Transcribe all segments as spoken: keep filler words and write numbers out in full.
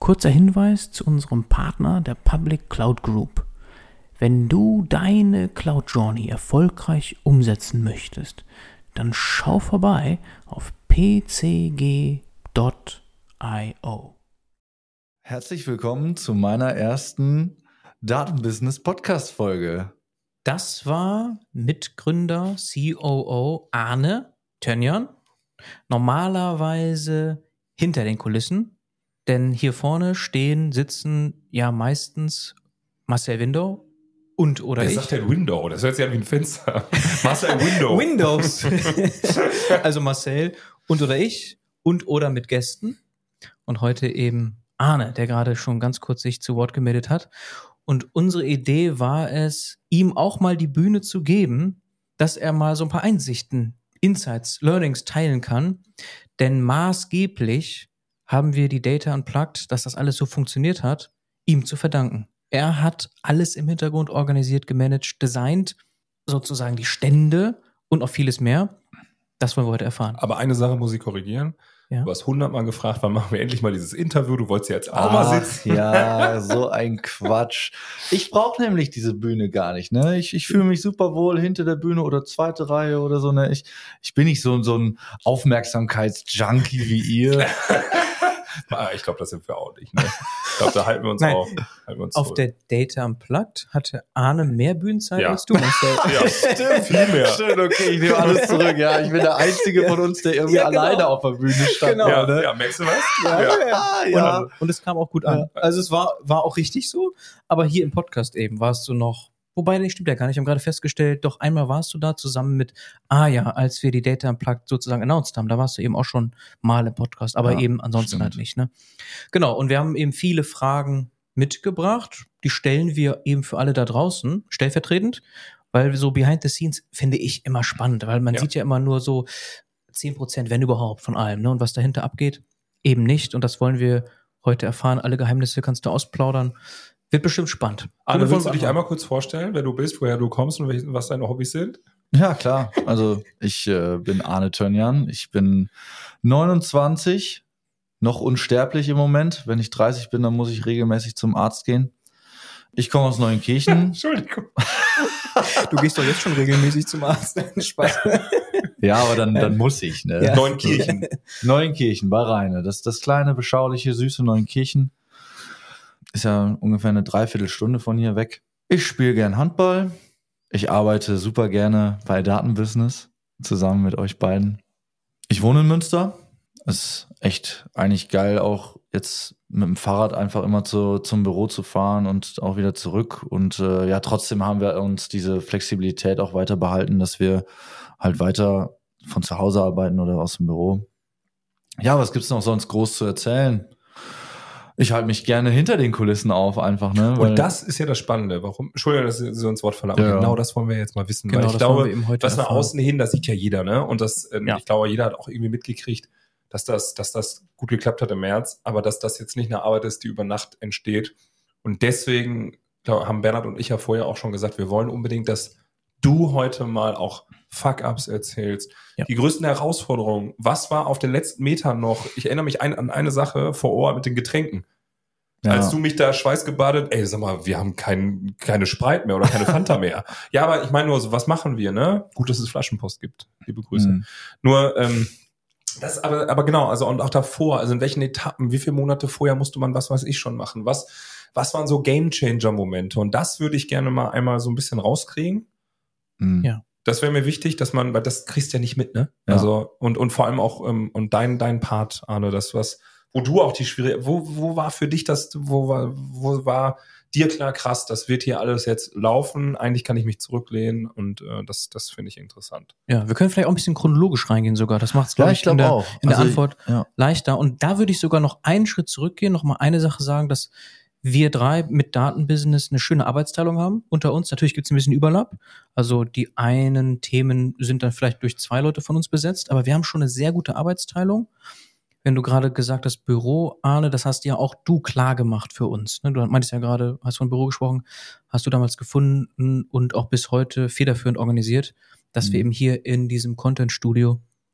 kurzer Hinweis zu unserem Partner, der Public Cloud Group. Wenn du deine Cloud Journey erfolgreich umsetzen möchtest, dann schau vorbei auf p c g punkt i o. Herzlich willkommen zu meiner ersten Datenbusiness-Podcast-Folge. Das war Mitgründer, C O O Arne Tönjan. Normalerweise hinter den Kulissen, denn hier vorne stehen, sitzen ja meistens Marcel Window und oder Wer ich. sagt denn Window? Das hört sich an wie ein Fenster. Marcel Window. Windows. Also Marcel und oder ich und oder mit Gästen. Und heute eben Arne, der gerade schon ganz kurz sich zu Wort gemeldet hat. Und unsere Idee war es, ihm auch mal die Bühne zu geben, dass er mal so ein paar Einsichten, Insights, Learnings teilen kann. Denn maßgeblich haben wir die Data Unplugged, dass das alles so funktioniert hat, ihm zu verdanken. Er hat alles im Hintergrund organisiert, gemanagt, designt, sozusagen die Stände und auch vieles mehr. Das wollen wir heute erfahren. Aber eine Sache muss ich korrigieren. Ja. Du hast hundertmal gefragt, wann machen wir endlich mal dieses Interview? Du wolltest ja jetzt auch Ach, mal sitzen. Ja, so ein Quatsch. Ich brauche nämlich diese Bühne gar nicht. Ne? Ich, ich fühle mich super wohl hinter der Bühne oder zweite Reihe oder so. Ne? Ich, ich bin nicht so, so ein Aufmerksamkeitsjunkie wie ihr. Ich glaube, das sind wir auch nicht. Ne? Ich glaube, da halten wir uns Nein. auch. Halten wir uns Auf zurück. der Data Unplugged hatte Arne mehr Bühnenzeit Ja. als du, Marcel. Ja, stimmt, viel mehr. Stimmt, okay, ich nehme alles zurück. Ja, ich bin der Einzige von uns, der irgendwie Ja, genau. alleine auf der Bühne stand. Genau. Ja, ne? ja, merkst du was? Ja, ja. Ah, ja. Und, und es kam auch gut an. Also es war, war auch richtig so, aber hier im Podcast eben warst du noch, wobei, das stimmt ja gar nicht, wir haben gerade festgestellt, doch einmal warst du da zusammen mit, ah ja, als wir die Data Unplugged sozusagen announced haben, da warst du eben auch schon mal im Podcast, aber Ja, eben ansonsten stimmt. halt nicht, ne? Genau, und wir haben eben viele Fragen mitgebracht, die stellen wir eben für alle da draußen, stellvertretend, weil so behind the scenes finde ich immer spannend, weil man Ja. sieht ja immer nur so zehn Prozent, wenn überhaupt, von allem, ne? Und was dahinter abgeht, eben nicht. Und das wollen wir heute erfahren. Alle Geheimnisse kannst du ausplaudern. Wird bestimmt spannend. Arne, Womit willst du wollen dich wir einmal kurz vorstellen, wer du bist, woher du kommst und welche- was deine Hobbys sind? Ja, klar. Also ich äh, bin Arne Tönjan. Ich bin neunundzwanzig, noch unsterblich im Moment. Wenn ich dreißig bin, dann muss ich regelmäßig zum Arzt gehen. Ich komme aus Neunkirchen. Entschuldigung. Du gehst doch jetzt schon regelmäßig zum Arzt. Spaß. Ja, aber dann, dann muss ich. Ne? Ja. Neunkirchen. Neunkirchen bei Rheine. Das das kleine, beschauliche, süße Neunkirchen. Ist ja ungefähr eine Dreiviertelstunde von hier weg. Ich spiele gern Handball. Ich arbeite super gerne bei Datenbusiness zusammen mit euch beiden. Ich wohne in Münster. Ist echt eigentlich geil, auch jetzt mit dem Fahrrad einfach immer zu, zum Büro zu fahren und auch wieder zurück. Und äh, ja, trotzdem haben wir uns diese Flexibilität auch weiter behalten, dass wir halt weiter von zu Hause arbeiten oder aus dem Büro. Ja, was gibt's noch sonst groß zu erzählen? Ich halte mich gerne hinter den Kulissen auf einfach, ne? Weil- Und das ist ja das Spannende. Warum? Entschuldigung, dass Sie uns Wort verlangen. Ja. Genau das wollen wir jetzt mal wissen. Genau, weil ich das glaube, wollen wir eben heute das nach erfahren. außen hin, das sieht ja jeder, ne? Und das, ähm, Ja. ich glaube, jeder hat auch irgendwie mitgekriegt, dass das, dass das gut geklappt hat im März, aber dass das jetzt nicht eine Arbeit ist, die über Nacht entsteht. Und deswegen glaub, haben Bernhard und ich ja vorher auch schon gesagt, wir wollen unbedingt, dass du heute mal auch Fuck-Ups erzählst. Ja. Die größten Herausforderungen. Was war auf den letzten Metern noch? Ich erinnere mich ein, an eine Sache vor Ort mit den Getränken. Ja. Als du mich da schweißgebadet, ey, sag mal, wir haben kein, keine Sprite mehr oder keine Fanta mehr. Ja, aber ich meine nur, so, was machen wir, ne? Gut, dass es Flaschenpost gibt. Liebe Grüße. Mhm. Nur, ähm, das, aber, aber genau, also und auch davor, also in welchen Etappen, wie viele Monate vorher musste man was weiß ich schon machen? Was, was waren so Game-Changer-Momente? Und das würde ich gerne mal einmal so ein bisschen rauskriegen. Mhm. Ja. Das wäre mir wichtig, dass man, weil das kriegst du ja nicht mit, ne? Ja. Also, und, und vor allem auch, ähm, und dein, dein Part, Arne, das was, wo du auch die schwierige, wo, wo war für dich das, wo war, wo war dir klar, krass, das wird hier alles jetzt laufen, eigentlich kann ich mich zurücklehnen und äh, das, das finde ich interessant. Ja, wir können vielleicht auch ein bisschen chronologisch reingehen sogar. Das macht es, glaube Ja, ich, ich glaub in, der, auch. in der Also, Antwort ja. leichter. Und da würde ich sogar noch einen Schritt zurückgehen, noch mal eine Sache sagen, dass wir drei mit Datenbusiness eine schöne Arbeitsteilung haben unter uns. Natürlich gibt es ein bisschen Überlapp. Also die einen Themen sind dann vielleicht durch zwei Leute von uns besetzt, aber wir haben schon eine sehr gute Arbeitsteilung. Wenn du gerade gesagt hast, Büro, Arne, das hast ja auch du klar gemacht für uns. Ne? Du meintest ja gerade, hast von Büro gesprochen, hast du damals gefunden und auch bis heute federführend organisiert, dass Mhm. wir eben hier in diesem Content-Studio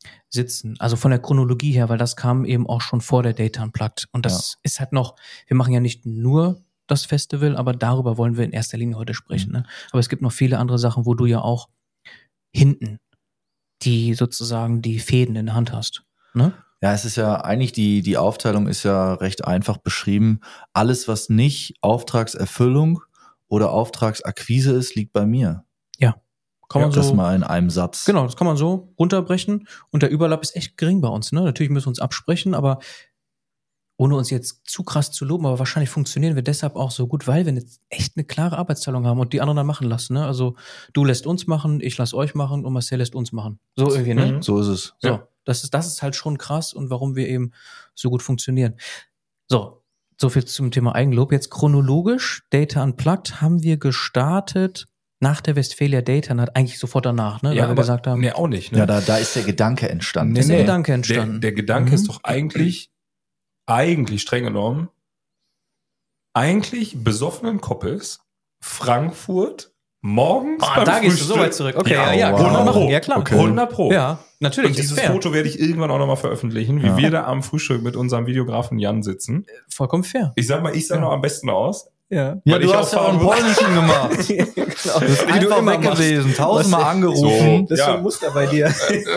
sitzen. Also von der Chronologie her, weil das kam eben auch schon vor der Data Unplugged. Und das ja. ist halt noch, wir machen ja nicht nur das Festival, aber darüber wollen wir in erster Linie heute sprechen. Mhm. Ne? Aber es gibt noch viele andere Sachen, wo du ja auch hinten die sozusagen die Fäden in der Hand hast. Ne? Ja, es ist ja eigentlich die, die Aufteilung ist ja recht einfach beschrieben. Alles, was nicht Auftragserfüllung oder Auftragsakquise ist, liegt bei mir. Ja. Kann man ja, das so, mal in einem Satz. Genau, das kann man so runterbrechen. Und der Überlapp ist echt gering bei uns. Ne? Natürlich müssen wir uns absprechen, aber ohne uns jetzt zu krass zu loben, aber wahrscheinlich funktionieren wir deshalb auch so gut, weil wir jetzt echt eine klare Arbeitsteilung haben und die anderen dann machen lassen. Ne? Also du lässt uns machen, ich lass euch machen und Marcel lässt uns machen. So irgendwie, ne? Mhm. So ist es. So, ja. das ist, das ist halt schon krass und warum wir eben so gut funktionieren. So, so viel zum Thema Eigenlob. Jetzt chronologisch, Data Unplugged haben wir gestartet nach der Westfalia Data Night, eigentlich sofort danach, ne? Ja, weil wir aber, gesagt haben. Nee, auch nicht. Ne? Ja, da, da ist der Gedanke entstanden. Nee, ist der nee. Gedanke entstanden. Der, der Gedanke mhm. ist doch eigentlich, eigentlich streng genommen, eigentlich besoffenen Koppes, Frankfurt, morgens Ah, beim da gehst du so Frühstück. weit zurück. Okay, Ja, ja, ja, wow. kann man machen. Ja, klar. Okay. hundert Pro. Ja, natürlich. Und ist dieses fair. Foto werde ich irgendwann auch nochmal veröffentlichen, wie Ja. wir da am Frühstück mit unserem Videografen Jan sitzen. Vollkommen fair. Ich sag mal, ich sah Ja. noch am besten aus. Ja. Ja, Weil du ich hast ja auch auch einen fahren polnischen gemacht. genau. Du bist Wie du einfach immer weg machst. gewesen, tausendmal Was- angerufen. Das ist Ja. so ein Muster bei dir.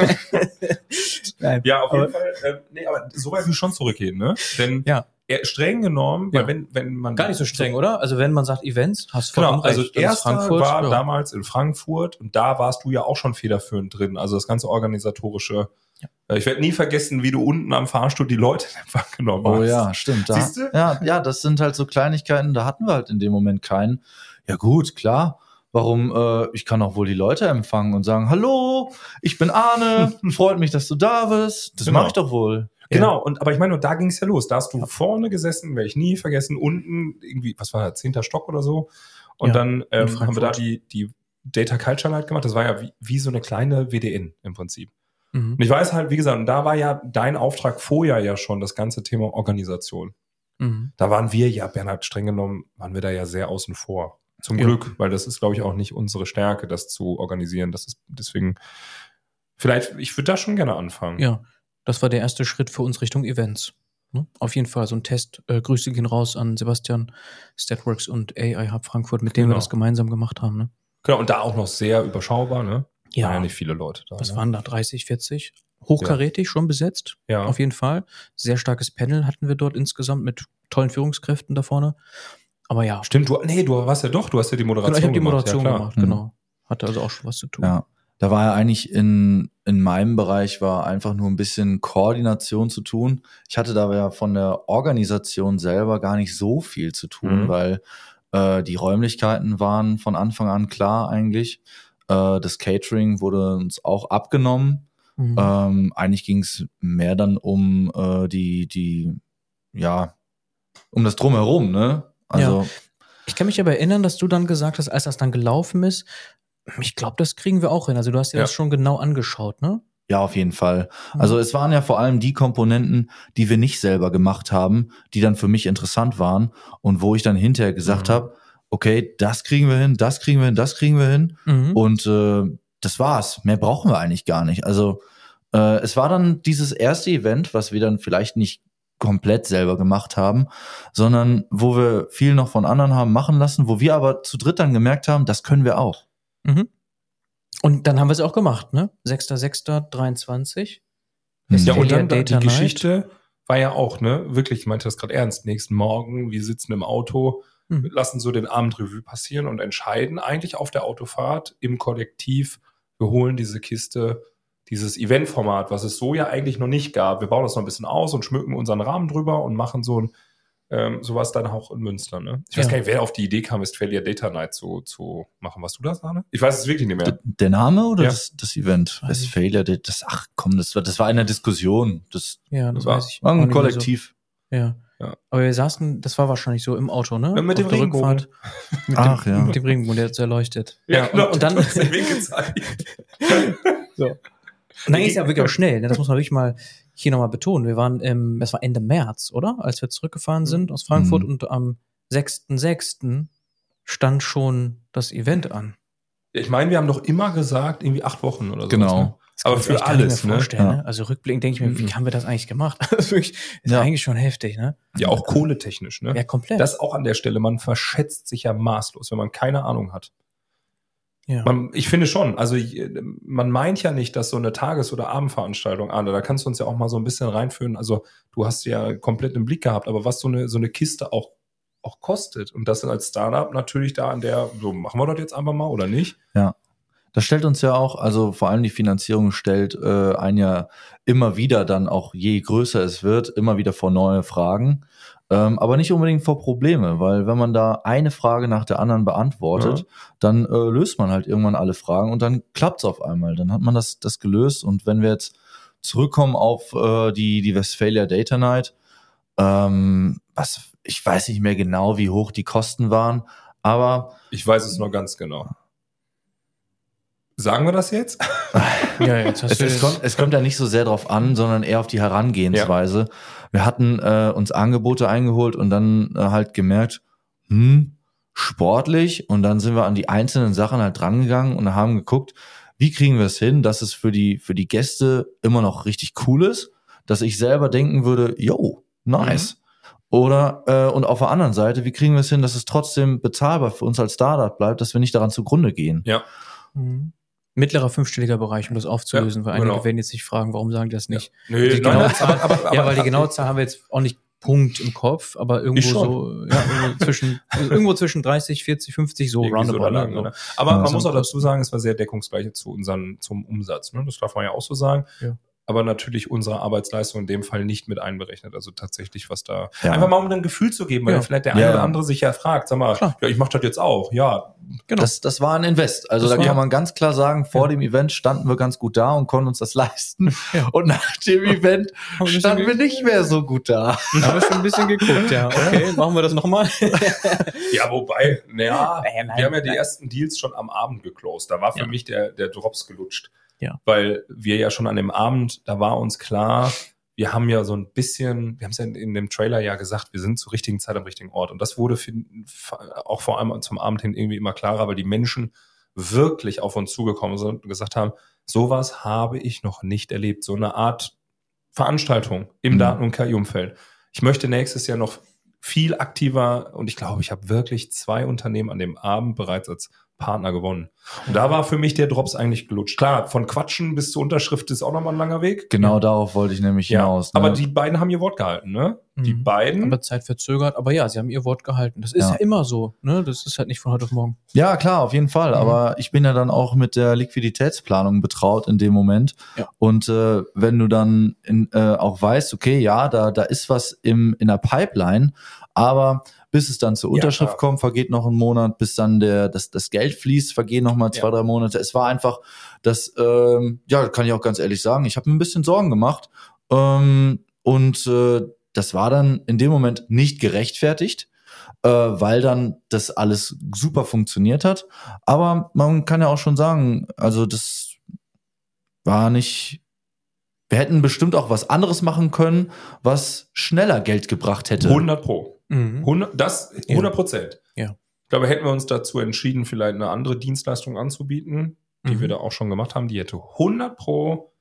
Nein. Ja, auf aber, jeden Fall. Äh, nee, aber so weit wir schon zurückgehen, ne? Denn Ja. er, streng genommen, Ja. weil wenn, wenn man... Gar nicht so streng, oder? Also wenn man sagt Events, hast du Genau, vollkommen also recht. Das ist erster Frankfurt, war ja. damals in Frankfurt und da warst du ja auch schon federführend drin. Also das ganze organisatorische. Ja. Ich werde nie vergessen, wie du unten am Fahrstuhl die Leute in Empfang genommen hast. Oh ja, stimmt. Da, Siehst du? ja, ja, das sind halt so Kleinigkeiten, da hatten wir halt in dem Moment keinen. Ja gut, klar. Warum? Äh, ich kann auch wohl die Leute empfangen und sagen, hallo, ich bin Arne, freut mich, dass du da bist. Das Genau. mache ich doch wohl. Genau, und aber ich meine, da ging es ja los. Da hast du vorne gesessen, werde ich nie vergessen, unten irgendwie, was war das, zehnter Stock oder so. Und Ja, dann ähm, in haben wir da Frankfurt. die, die Data Culture Night gemacht. Das war ja wie, wie so eine kleine W D N im Prinzip. Mhm. Und ich weiß halt, wie gesagt, und da war ja dein Auftrag vorher ja schon das ganze Thema Organisation. Mhm. Da waren wir ja, Bernhard, streng genommen, waren wir da ja sehr außen vor. Zum Ja. Glück, weil das ist, glaube ich, auch nicht unsere Stärke, das zu organisieren. Das ist deswegen, vielleicht, ich würde da schon gerne anfangen. Ja, das war der erste Schritt für uns Richtung Events. Ne? Auf jeden Fall so ein Test. Äh, Grüße gehen raus an Sebastian, Statworks und A I Hub Frankfurt, mit denen Genau. wir das gemeinsam gemacht haben. Ne? Genau, und da auch noch sehr überschaubar, ne? Ja. Waren ja nicht viele Leute da. Was ne? waren da? dreißig, vierzig? Hochkarätig, schon besetzt. Ja. Auf jeden Fall. Sehr starkes Panel hatten wir dort insgesamt mit tollen Führungskräften da vorne. Aber ja, Stimmt, du, nee, du warst ja doch, du hast ja die Moderation genau, ich habe die gemacht. Moderation ja, klar. gemacht, Mhm. genau. Hatte also auch schon was zu tun. Ja. Da war ja eigentlich in, in meinem Bereich war einfach nur ein bisschen Koordination zu tun. Ich hatte da ja von der Organisation selber gar nicht so viel zu tun, Mhm. weil äh, die Räumlichkeiten waren von Anfang an klar eigentlich. Äh, das Catering wurde uns auch abgenommen. Mhm. Ähm, eigentlich ging es mehr dann um äh, die, die, ja, um das Drumherum, ne? Also, Ich kann mich aber erinnern, dass du dann gesagt hast, als das dann gelaufen ist, ich glaube, das kriegen wir auch hin. Also du hast dir Ja. das schon genau angeschaut, ne? ja, auf jeden Fall. Also es waren ja vor allem die Komponenten, die wir nicht selber gemacht haben, die dann für mich interessant waren und wo ich dann hinterher gesagt Mhm. habe, okay, das kriegen wir hin, das kriegen wir hin, das kriegen wir hin Mhm. und äh, das war's. Mehr brauchen wir eigentlich gar nicht. Also äh, es war dann dieses erste Event, was wir dann vielleicht nicht komplett selber gemacht haben, sondern wo wir viel noch von anderen haben machen lassen, wo wir aber zu dritt dann gemerkt haben, das können wir auch. Mhm. Und dann haben wir es auch gemacht, ne? sechster sechster dreiundzwanzig. Mhm. Ja, und Westfalia dann die Data Night. Geschichte war ja auch, ne, wirklich, ich meinte das gerade ernst, nächsten Morgen, wir sitzen im Auto, Mhm. lassen so den Abend Revue passieren und entscheiden eigentlich auf der Autofahrt im Kollektiv, wir holen diese Kiste, dieses Eventformat, was es so ja eigentlich noch nicht gab. Wir bauen das noch ein bisschen aus und schmücken unseren Rahmen drüber und machen so ein ähm, sowas dann auch in Münster. Ne? Ich weiß Ja. gar nicht, wer auf die Idee kam, Westfalia Data Night zu, zu machen. Warst du das, Arne? Ich weiß es wirklich nicht mehr. D- Der Name oder Ja. das, das Event? Weiß ich. Westfalia, das, das, ach komm, das war, das war eine Diskussion. Das Ja, das War- weiß ich. war auch ein nicht mehr Kollektiv. So. Ja. Ja. Aber wir saßen, das war wahrscheinlich so im Auto, ne? Ja, mit dem Auf der Regenbogen. Rückfahrt. Mit Ach, dem, ja. Mit dem Regenbogen, der hat so erleuchtet. Ja, genau. und, und dann, Du hast den Weg gezeigt. so. Und dann ging es ja wirklich auch schnell. Ne? Das muss man wirklich mal hier nochmal betonen. Wir waren im, das war Ende März, oder? Als wir zurückgefahren sind aus Frankfurt Mhm. und am sechster sechster stand schon das Event an. Ich meine, wir haben doch immer gesagt, irgendwie acht Wochen oder so. Genau. Das kann Aber man sich für echt gar nicht alles, mehr ne? vorstellen, Ja. ne? Also rückblickend denke ich mir, wie Mhm. haben wir das eigentlich gemacht? Das ist wirklich, ist Ja. eigentlich schon heftig, ne? Ja, auch kohletechnisch, ne? Ja, komplett. Das auch an der Stelle, man verschätzt sich ja maßlos, wenn man keine Ahnung hat. ja. Man, ich finde schon, also ich, man meint ja nicht, dass so eine Tages- oder Abendveranstaltung, Arne, da kannst du uns ja auch mal so ein bisschen reinführen. Also du hast ja komplett im Blick gehabt, aber was so eine, so eine Kiste auch, auch kostet und das als Startup natürlich da an der, so machen wir das jetzt einfach mal oder nicht? Ja. Das stellt uns ja auch, also vor allem die Finanzierung stellt äh, ein ja immer wieder dann auch, je größer es wird, immer wieder vor neue Fragen. Ähm, aber nicht unbedingt vor Probleme, weil wenn man da eine Frage nach der anderen beantwortet, Ja. dann äh, löst man halt irgendwann alle Fragen und dann klappt's auf einmal. Dann hat man das, das gelöst. Und wenn wir jetzt zurückkommen auf äh, die, die Westphalia Data Night, ähm, was, ich weiß nicht mehr genau, wie hoch die Kosten waren, aber Ich weiß es noch ganz genau. Sagen wir das jetzt? ja, jetzt hast Es, du es, kommt, es kommt ja nicht so sehr drauf an, sondern eher auf die Herangehensweise. Wir hatten äh, uns Angebote eingeholt und dann äh, halt gemerkt, hm, sportlich. Und dann sind wir an die einzelnen Sachen halt drangegangen und haben geguckt, wie kriegen wir es hin, dass es für die, für die Gäste immer noch richtig cool ist, dass ich selber denken würde, yo, nice. Mhm. Oder, äh, und auf der anderen Seite, wie kriegen wir es hin, dass es trotzdem bezahlbar für uns als Startup bleibt, dass wir nicht daran zugrunde gehen. Ja. Mhm. Mittlerer fünfstelliger Bereich, um das aufzulösen, Ja, weil einige genau. werden jetzt sich fragen, warum sagen die das nicht? Ja. Nö, die nein, genaue nein, Zahl, aber- aber- ja, aber- weil die genaue Zahl haben wir jetzt auch nicht Punkt im Kopf, aber irgendwo Ich schon. so, ja, irgendwo zwischen, also irgendwo zwischen dreißig, vierzig, fünfzig, so Irgendwie so roundabout. da ne? lang, So. ne? Aber Ja, man so muss auch Kosten. dazu sagen, es war sehr deckungsgleich zu unseren, zum Umsatz. Ne? Das darf man ja auch so sagen. Ja. Aber natürlich unsere Arbeitsleistung in dem Fall nicht mit einberechnet. Also tatsächlich, was da Ja. einfach mal um ein Gefühl zu geben, weil Ja. vielleicht der Ja. eine oder andere sich ja fragt, sag mal, Klar. ja, ich mache das jetzt auch. Ja, Genau. Das, das war ein Invest. Also Das da war- kann man ganz klar sagen, vor Ja. dem Event standen wir ganz gut da und konnten uns das leisten. Ja. Und nach dem Event Haben wir standen wir schon nicht mehr so gut da. Da haben wir schon ein bisschen geguckt, ja. Okay, machen wir das nochmal. ja, wobei, naja, Nein, nein, wir haben ja die nein. ersten Deals schon am Abend geclosed. Da war für Ja. mich der, der Drops gelutscht. Ja. Weil wir ja schon an dem Abend, da war uns klar, wir haben ja so ein bisschen, wir haben es ja in, in dem Trailer ja gesagt, wir sind zur richtigen Zeit am richtigen Ort. Und das wurde für, auch vor allem zum Abend hin irgendwie immer klarer, weil die Menschen wirklich auf uns zugekommen sind und gesagt haben, sowas habe ich noch nicht erlebt. So eine Art Veranstaltung im Mhm. Daten- und K I-Umfeld. Ich möchte nächstes Jahr noch viel aktiver und ich glaube, ich habe wirklich zwei Unternehmen an dem Abend bereits als Partner gewonnen. Und da war für mich der Drops eigentlich gelutscht. Klar, von Quatschen bis zur Unterschrift ist auch nochmal ein langer Weg. Genau Ja. darauf wollte ich nämlich Ja, hinaus. Ne? aber die beiden haben ihr Wort gehalten, ne? Die Mhm. beiden. Aber Zeit verzögert. Aber ja, sie haben ihr Wort gehalten. Das ist ja, Ja. immer so. Ne? Das ist halt nicht von heute auf morgen. Ja, klar, auf jeden Fall. Mhm. Aber ich bin ja dann auch mit der Liquiditätsplanung betraut in dem Moment. Ja. Und äh, wenn du dann in, äh, auch weißt, okay, ja, da, da ist was im, in der Pipeline, aber bis es dann zur Ja, Unterschrift klar. kommt, vergeht noch ein Monat, bis dann der, das, das Geld fließt, vergehen noch mal zwei, Ja. drei Monate. Es war einfach, das, ähm, ja, kann ich auch ganz ehrlich sagen, ich habe mir ein bisschen Sorgen gemacht. Ähm, und äh, das war dann in dem Moment nicht gerechtfertigt, äh, weil dann das alles super funktioniert hat. Aber man kann ja auch schon sagen, also das war nicht. Wir hätten bestimmt auch was anderes machen können, was schneller Geld gebracht hätte. hundert Pro. Mhm. hundert, das hundert Prozent. Ja. Ich glaube, hätten wir uns dazu entschieden, vielleicht eine andere Dienstleistung anzubieten, die Mhm. wir da auch schon gemacht haben, die hätte hundert Pro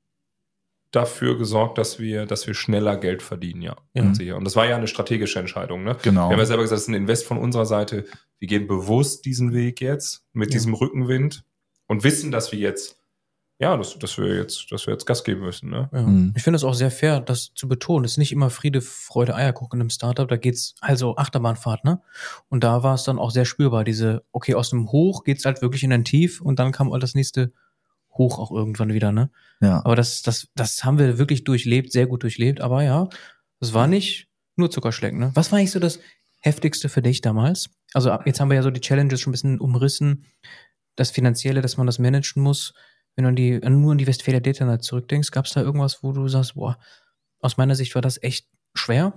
dafür gesorgt, dass wir, dass wir schneller Geld verdienen, ja. Ja. Ganz sicher. Und das war ja eine strategische Entscheidung, ne? Genau. Wir haben ja selber gesagt, das ist ein Invest von unserer Seite. Wir gehen bewusst diesen Weg jetzt mit Ja. diesem Rückenwind und wissen, dass wir jetzt, ja, dass, dass wir jetzt, dass wir jetzt Gas geben müssen, ne? Ja. Mhm. Ich finde es auch sehr fair, das zu betonen. Es ist nicht immer Friede, Freude, Eierkuchen in einem Startup. Da geht's also Achterbahnfahrt, ne? Und da war es dann auch sehr spürbar. Diese, okay, aus dem Hoch geht's halt wirklich in ein Tief und dann kam halt das nächste Hoch auch irgendwann wieder, ne? Ja. Aber das, das, das haben wir wirklich durchlebt, sehr gut durchlebt. Aber ja, es war nicht nur Zuckerschlecken, ne? Was war eigentlich so das Heftigste für dich damals? Also ab- jetzt haben wir ja so die Challenges schon ein bisschen umrissen. Das Finanzielle, dass man das managen muss. Wenn du an die, an- nur an die Westphalia Data Night zurückdenkst, gab es da irgendwas, wo du sagst, boah, aus meiner Sicht war das echt schwer?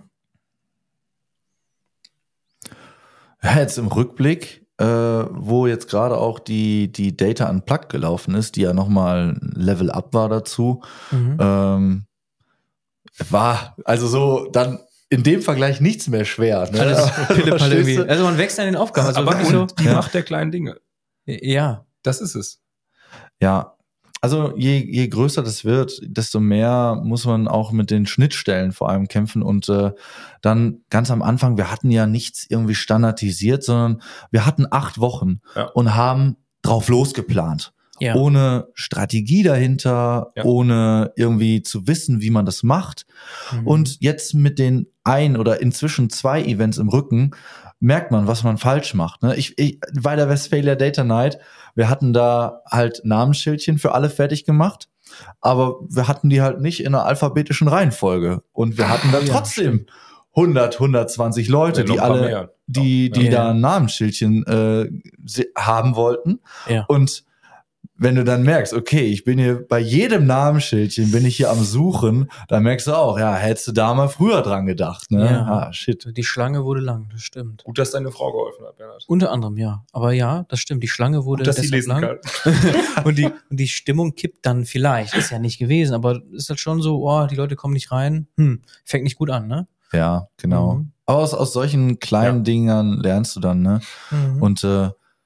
Ja, jetzt im Rückblick, äh, wo jetzt gerade auch die, die Data Unplugged gelaufen ist, die ja nochmal ein Level up war dazu, Mhm. ähm, war also so dann in dem Vergleich nichts mehr schwer. Ne? Alles Pille-Palle Verstehst irgendwie. du? Also man wächst an den Aufgaben. Also Aber wirklich so, und die Ja. Macht der kleinen Dinge. ja. Das ist es. Ja, Also je, je größer das wird, desto mehr muss man auch mit den Schnittstellen vor allem kämpfen. Und äh, dann ganz am Anfang, wir hatten ja nichts irgendwie standardisiert, sondern wir hatten acht Wochen Ja. und haben drauf losgeplant. Ja. Ohne Strategie dahinter, Ja. ohne irgendwie zu wissen, wie man das macht. Mhm. Und jetzt mit den ein oder inzwischen zwei Events im Rücken merkt man, was man falsch macht. Ne? Ich, ich, bei der Westphalia Data Night, wir hatten da halt Namensschildchen für alle fertig gemacht, aber wir hatten die halt nicht in einer alphabetischen Reihenfolge. Und wir hatten da Ja, trotzdem hundert, hundertzwanzig Leute, Ja, noch die ein paar alle, mehr. die, die Ja. da ein Namensschildchen äh, se- haben wollten. Ja. Und wenn du dann merkst, okay, ich bin hier bei jedem Namensschildchen bin ich hier am Suchen, dann merkst du auch, ja, hättest du da mal früher dran gedacht, ne? Ja. Ah, shit. Die Schlange wurde lang, das stimmt. Gut, dass deine Frau geholfen hat, Bernhard. Unter anderem, ja. Aber ja, das stimmt. Die Schlange wurde Gut, dass sie deshalb lesen lang. kann. und, die, und die Stimmung kippt dann vielleicht. Ist ja nicht gewesen, aber ist halt schon so, oh, die Leute kommen nicht rein. Hm, fängt nicht gut an, ne? Ja, genau. Mhm. Aber aus, aus solchen kleinen Ja. Dingern lernst du dann, ne? Mhm. Und äh,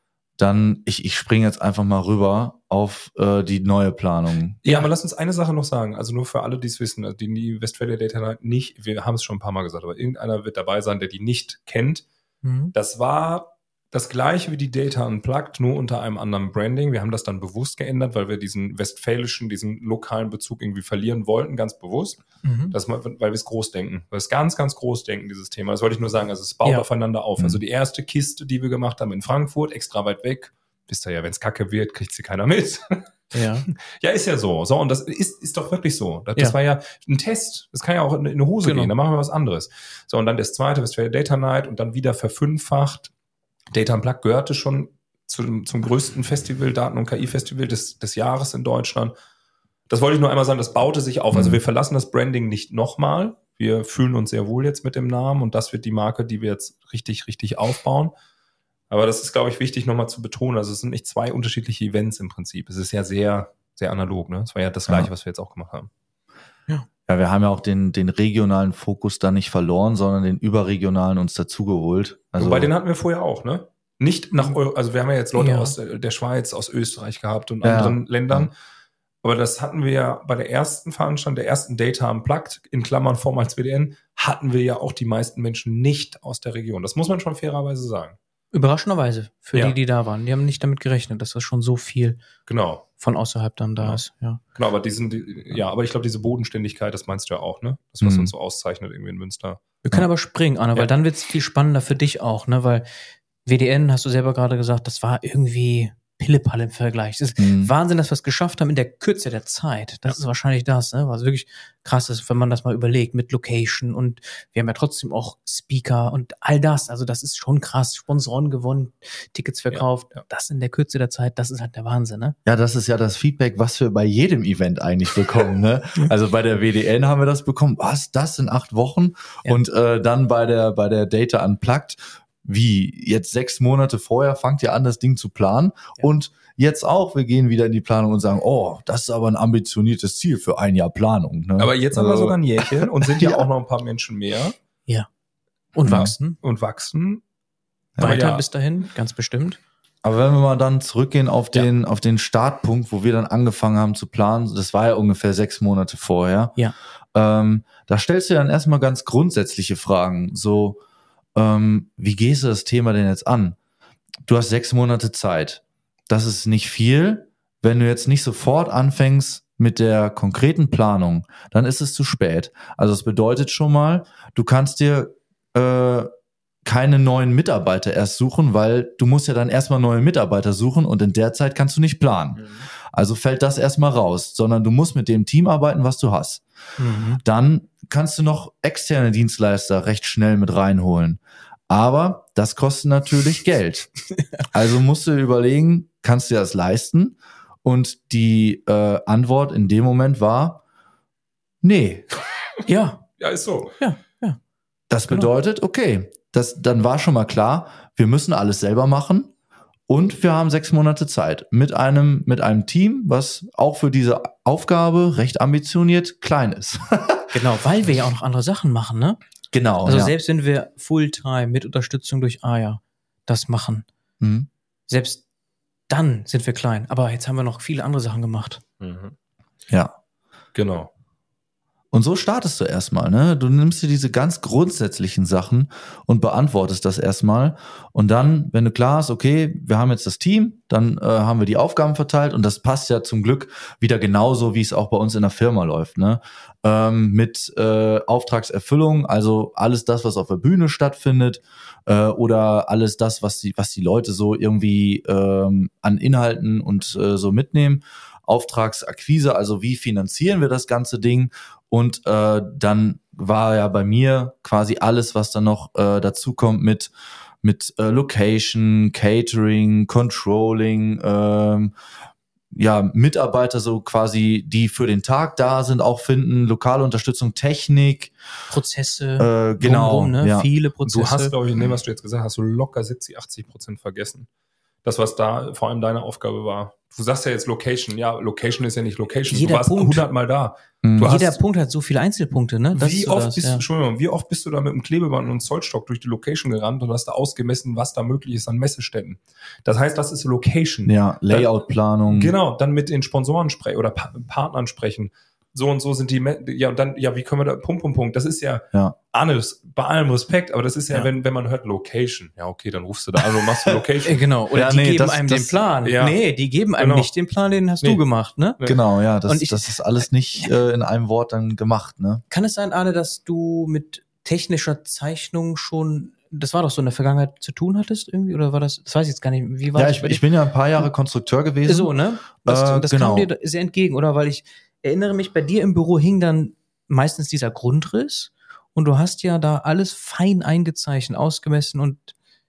dann, ich, ich springe jetzt einfach mal rüber auf äh, die neue Planung. Ja, aber lass uns eine Sache noch sagen. Also nur für alle, die es wissen, also die die Westphalia Data Night nicht, wir haben es schon ein paar Mal gesagt, aber irgendeiner wird dabei sein, der die nicht kennt. Mhm. Das war das gleiche wie die Data Unplugged, nur unter einem anderen Branding. Wir haben das dann bewusst geändert, weil wir diesen westfälischen, diesen lokalen Bezug irgendwie verlieren wollten, ganz bewusst. Mhm. Das, weil wir es groß denken. Weil es ganz, ganz groß denken, dieses Thema. Das wollte ich nur sagen. Also es baut Ja. aufeinander auf. Mhm. Also die erste Kiste, die wir gemacht haben in Frankfurt, extra weit weg. Wisst ihr ja, wenn es kacke wird, kriegt sie keiner mit. Ja. Ja, ist ja so. So, und das ist, ist doch wirklich so. Das, Ja. das war ja ein Test. Das kann ja auch in, in eine Hose Genau. gehen. Dann machen wir was anderes. So, und dann das zweite, das wäre Data Night und dann wieder verfünffacht. Data Unplugged gehörte schon zum, zum größten Festival, Daten- und K I-Festival des, des Jahres in Deutschland. Das wollte ich nur einmal sagen, das baute sich auf. Also Mhm. wir verlassen das Branding nicht nochmal. Wir fühlen uns sehr wohl jetzt mit dem Namen und das wird die Marke, die wir jetzt richtig, richtig aufbauen. Aber das ist, glaube ich, wichtig nochmal zu betonen. Also es sind nicht zwei unterschiedliche Events im Prinzip. Es ist ja sehr, sehr analog. Ne? Es war ja das Gleiche, Ja. was wir jetzt auch gemacht haben. Ja, wir haben ja auch den, den regionalen Fokus da nicht verloren, sondern den überregionalen uns dazugeholt. Also, Wobei den hatten wir vorher auch, ne? Nicht nach Euro, also wir haben ja jetzt Leute Ja. aus der Schweiz, aus Österreich gehabt und Ja. anderen Ländern. Aber das hatten wir ja bei der ersten Veranstaltung, der ersten Data Unplugged, in Klammern vormals W D N, hatten wir ja auch die meisten Menschen nicht aus der Region. Das muss man schon fairerweise sagen. Überraschenderweise für Ja. die, die da waren. Die haben nicht damit gerechnet, dass das schon so viel Genau. von außerhalb dann da Ja. ist. Ja. Genau, aber diesen, die, ja, aber ich glaube, diese Bodenständigkeit, das meinst du ja auch, ne? Das, was Mhm. uns so auszeichnet irgendwie in Münster. Wir können aber springen, Anna, Ja. weil dann wird's viel spannender für dich auch, ne? Weil W D N, hast du selber gerade gesagt, das war irgendwie Pillepalle im Vergleich. Das ist Mhm. Wahnsinn, dass wir es geschafft haben in der Kürze der Zeit. Das Ja. ist wahrscheinlich das, ne? Was wirklich krass ist, wenn man das mal überlegt mit Location und wir haben ja trotzdem auch Speaker und all das. Also das ist schon krass. Sponsoren gewonnen, Tickets verkauft. Ja, ja. Das in der Kürze der Zeit, das ist halt der Wahnsinn, ne? Ja, das ist ja das Feedback, was wir bei jedem Event eigentlich bekommen. Ne? Also bei der W D N haben wir das bekommen. Was, das in acht Wochen? Ja. Und äh, dann bei der bei der Data Unplugged, wie jetzt sechs Monate vorher fangt ihr an, das Ding zu planen. Ja. Und jetzt auch, wir gehen wieder in die Planung und sagen, oh, das ist aber ein ambitioniertes Ziel für ein Jahr Planung. Ne? Aber jetzt haben wir Also, sogar ein Jährchen und sind ja, Ja. auch noch ein paar Menschen mehr Und Ja. wachsen. und wachsen. Weiter ja. bis dahin, ganz bestimmt. Aber wenn wir mal dann zurückgehen auf den auf den Startpunkt, wo wir dann angefangen haben zu planen, das war ja ungefähr sechs Monate vorher. Ja. Ähm, da stellst du dann erstmal ganz grundsätzliche Fragen. So, ähm, wie gehst du das Thema denn jetzt an? Du hast sechs Monate Zeit. Das ist nicht viel. Wenn du jetzt nicht sofort anfängst mit der konkreten Planung, dann ist es zu spät. Also das bedeutet schon mal, du kannst dir äh, keine neuen Mitarbeiter erst suchen, weil du musst ja dann erstmal neue Mitarbeiter suchen und in der Zeit kannst du nicht planen. Also fällt das erstmal raus, sondern du musst mit dem Team arbeiten, was du hast. Mhm. Dann kannst du noch externe Dienstleister recht schnell mit reinholen. Aber das kostet natürlich Geld. Also musst du überlegen, kannst du dir das leisten? Und die äh, Antwort in dem Moment war, nee. Ja, Ja, ist so. Das Genau. bedeutet, okay, das, dann war schon mal klar, wir müssen alles selber machen und wir haben sechs Monate Zeit mit einem, mit einem Team, was auch für diese Aufgabe recht ambitioniert klein ist. genau, weil wir ja auch noch andere Sachen machen, ne? Genau. Also ja. selbst wenn wir Fulltime mit Unterstützung durch A Y A das machen, Mhm. selbst dann sind wir klein. Aber jetzt haben wir noch viele andere Sachen gemacht. Mhm. Ja. Genau. Und so startest du erstmal, ne? Du nimmst dir diese ganz grundsätzlichen Sachen und beantwortest das erstmal. Und dann, wenn du klar hast, okay, wir haben jetzt das Team, dann äh, haben wir die Aufgaben verteilt und das passt ja zum Glück wieder genauso, wie es auch bei uns in der Firma läuft, ne? Ähm, mit äh, Auftragserfüllung, also alles das, was auf der Bühne stattfindet, äh, oder alles das, was die, was die Leute so irgendwie ähm, an Inhalten und äh, so mitnehmen. Auftragsakquise, also wie finanzieren wir das ganze Ding? Und äh, dann war ja bei mir quasi alles, was dann noch äh, dazu kommt mit mit äh, Location, Catering, Controlling, ähm, ja, Mitarbeiter so quasi, die für den Tag da sind, auch finden, lokale Unterstützung, Technik. Prozesse. Äh, genau, drumherum, ne? ja. Viele Prozesse. Du hast, glaube ich, in dem, was du jetzt gesagt hast, so locker siebzig, achtzig Prozent vergessen. Das, was da vor allem deine Aufgabe war. Du sagst ja jetzt Location. Ja, Location ist ja nicht Location. Jeder du warst Punkt. hundertmal da. Mhm. Du Jeder hast, Punkt hat so viele Einzelpunkte, ne? Das wie ist so oft das, bist ja. du, Entschuldigung, wie oft bist du da mit einem Klebeband und einem Zollstock durch die Location gerannt und hast da ausgemessen, was da möglich ist an Messeständen. Das heißt, das ist Location. Ja, Layout-Planung. Genau, dann mit den Sponsoren sprechen oder pa- Partnern sprechen. So und so sind die, Me- ja, und dann, ja, wie können wir da, Punkt, Punkt, Punkt. Das ist ja, Ja. alles, bei allem Respekt, aber das ist ja, Ja. wenn, wenn man hört Location, ja, okay, dann rufst du da an und machst du Äh, Location. Genau, oder Ja, die nee, geben das- einem das- den Plan. ja. Nee, die geben einem Genau. nicht den Plan, den hast Nee. du gemacht, ne? Genau, ja, das, Und ich- das ist alles nicht äh, in einem Wort dann gemacht, ne? Kann es sein, Arne, dass du mit technischer Zeichnung schon, das war doch so in der Vergangenheit, zu tun hattest irgendwie? Oder war das, das weiß ich jetzt gar nicht, wie war Ja, das ich, bei ich dir? bin ja ein paar Jahre Konstrukteur gewesen. So, ne? Das, Äh, das genau. kam dir sehr entgegen, oder? Weil ich erinnere mich, bei dir im Büro hing dann meistens dieser Grundriss und du hast ja da alles fein eingezeichnet, ausgemessen und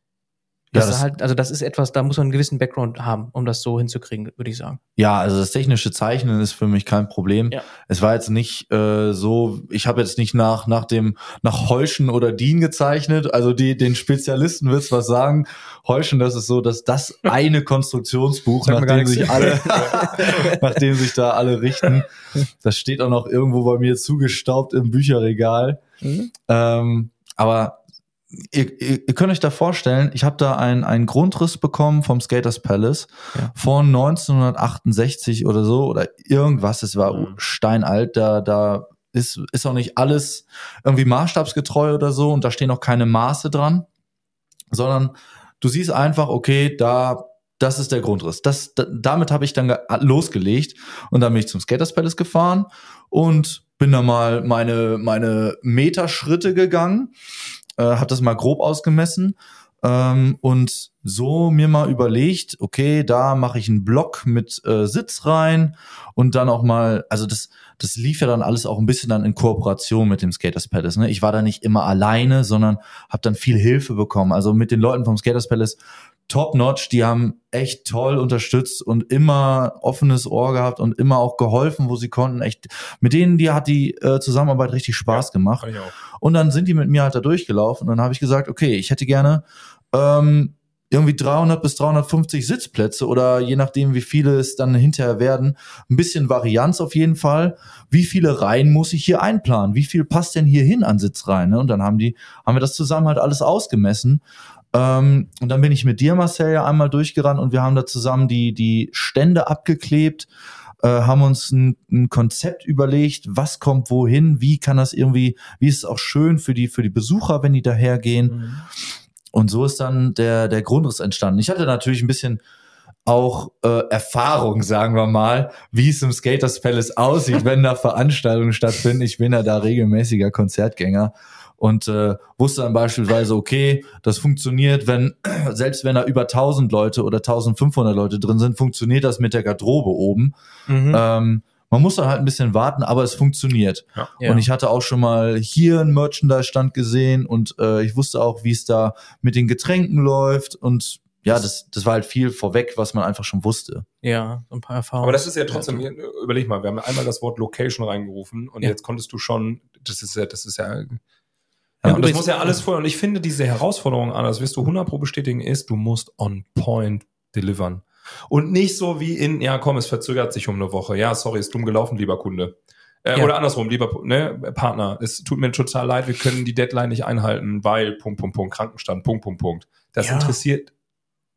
Ja, das, das- ist halt, also das ist etwas, da muss man einen gewissen Background haben, um das so hinzukriegen, würde ich sagen. Ja, also das technische Zeichnen ist für mich kein Problem. Ja. Es war jetzt nicht äh, so, ich habe jetzt nicht nach nach dem nach Heuschen oder Dien gezeichnet. Also die den Spezialisten wird's was sagen. Heuschen, das ist so, dass das eine Konstruktionsbuch, Sag mir gar nachdem nichts. sich alle, nachdem sich da alle richten. Das steht auch noch irgendwo bei mir zugestaubt im Bücherregal. Mhm. Ähm, aber Ihr, ihr, ihr könnt euch da vorstellen, ich habe da einen, einen Grundriss bekommen vom Skaters Palace Ja. von neunzehnhundertachtundsechzig oder so oder irgendwas. Es war Mhm. steinalt, da, da ist, ist auch nicht alles irgendwie maßstabsgetreu oder so und da stehen auch keine Maße dran, sondern du siehst einfach, okay, da, das ist der Grundriss. Das, da, damit habe ich dann ge- losgelegt und dann bin ich zum Skaters Palace gefahren und bin da mal meine, meine Meterschritte gegangen. Äh, habe das mal grob ausgemessen ähm, und so mir mal überlegt, okay, da mache ich einen Block mit äh, Sitz rein und dann auch mal, also das das lief ja dann alles auch ein bisschen dann in Kooperation mit dem Skaters Palace. Ne? Ich war da nicht immer alleine, sondern habe dann viel Hilfe bekommen. Also mit den Leuten vom Skaters Palace top-notch, die haben echt toll unterstützt und immer offenes Ohr gehabt und immer auch geholfen, wo sie konnten. Echt, mit denen, die hat die äh, Zusammenarbeit richtig Spaß gemacht. Kann ich auch. Und dann sind die mit mir halt da durchgelaufen und dann habe ich gesagt, okay, ich hätte gerne ähm, irgendwie dreihundert bis dreihundertfünfzig Sitzplätze oder je nachdem, wie viele es dann hinterher werden, ein bisschen Varianz auf jeden Fall. Wie viele Reihen muss ich hier einplanen? Wie viel passt denn hier hin an Sitzreihen? Ne? Und dann haben die, haben wir das zusammen halt alles ausgemessen. Ähm, und dann bin ich mit dir, Marcel, ja einmal durchgerannt und wir haben da zusammen die, die Stände abgeklebt, äh, haben uns ein, ein Konzept überlegt, was kommt wohin, wie kann das irgendwie, wie ist es auch schön für die, für die Besucher, wenn die dahergehen. Mhm. Und so ist dann der, der Grundriss entstanden. Ich hatte natürlich ein bisschen auch äh, Erfahrung, sagen wir mal, wie es im Skaters Palace aussieht, wenn da Veranstaltungen stattfinden. Ich bin ja da regelmäßiger Konzertgänger und äh, wusste dann beispielsweise, okay, das funktioniert, wenn, selbst wenn da über tausend Leute oder eintausendfünfhundert Leute drin sind, funktioniert das mit der Garderobe oben. Mhm. Ähm, man muss dann halt ein bisschen warten, aber es funktioniert. Ja. Ja. Und ich hatte auch schon mal hier einen Merchandise-Stand gesehen und äh, ich wusste auch, wie es da mit den Getränken läuft und ja, das, das war halt viel vorweg, was man einfach schon wusste. Ja, so ein paar Erfahrungen. Aber das ist ja trotzdem, überleg mal, wir haben einmal das Wort Location reingerufen und Ja. jetzt konntest du schon, das ist ja, das ist ja, ja, Ja, und das übrigens- muss ja alles vorher, und ich finde diese Herausforderung an, das wirst du hundert Pro bestätigen, ist, du musst on point delivern. Und nicht so wie in, ja komm, es verzögert sich um eine Woche, ja, sorry, ist dumm gelaufen, lieber Kunde. Äh, Ja. Oder andersrum, lieber ne, Partner, es tut mir total leid, wir können die Deadline nicht einhalten, weil, Punkt, Punkt, Punkt, Krankenstand, Punkt, Punkt, Punkt. Das Ja. interessiert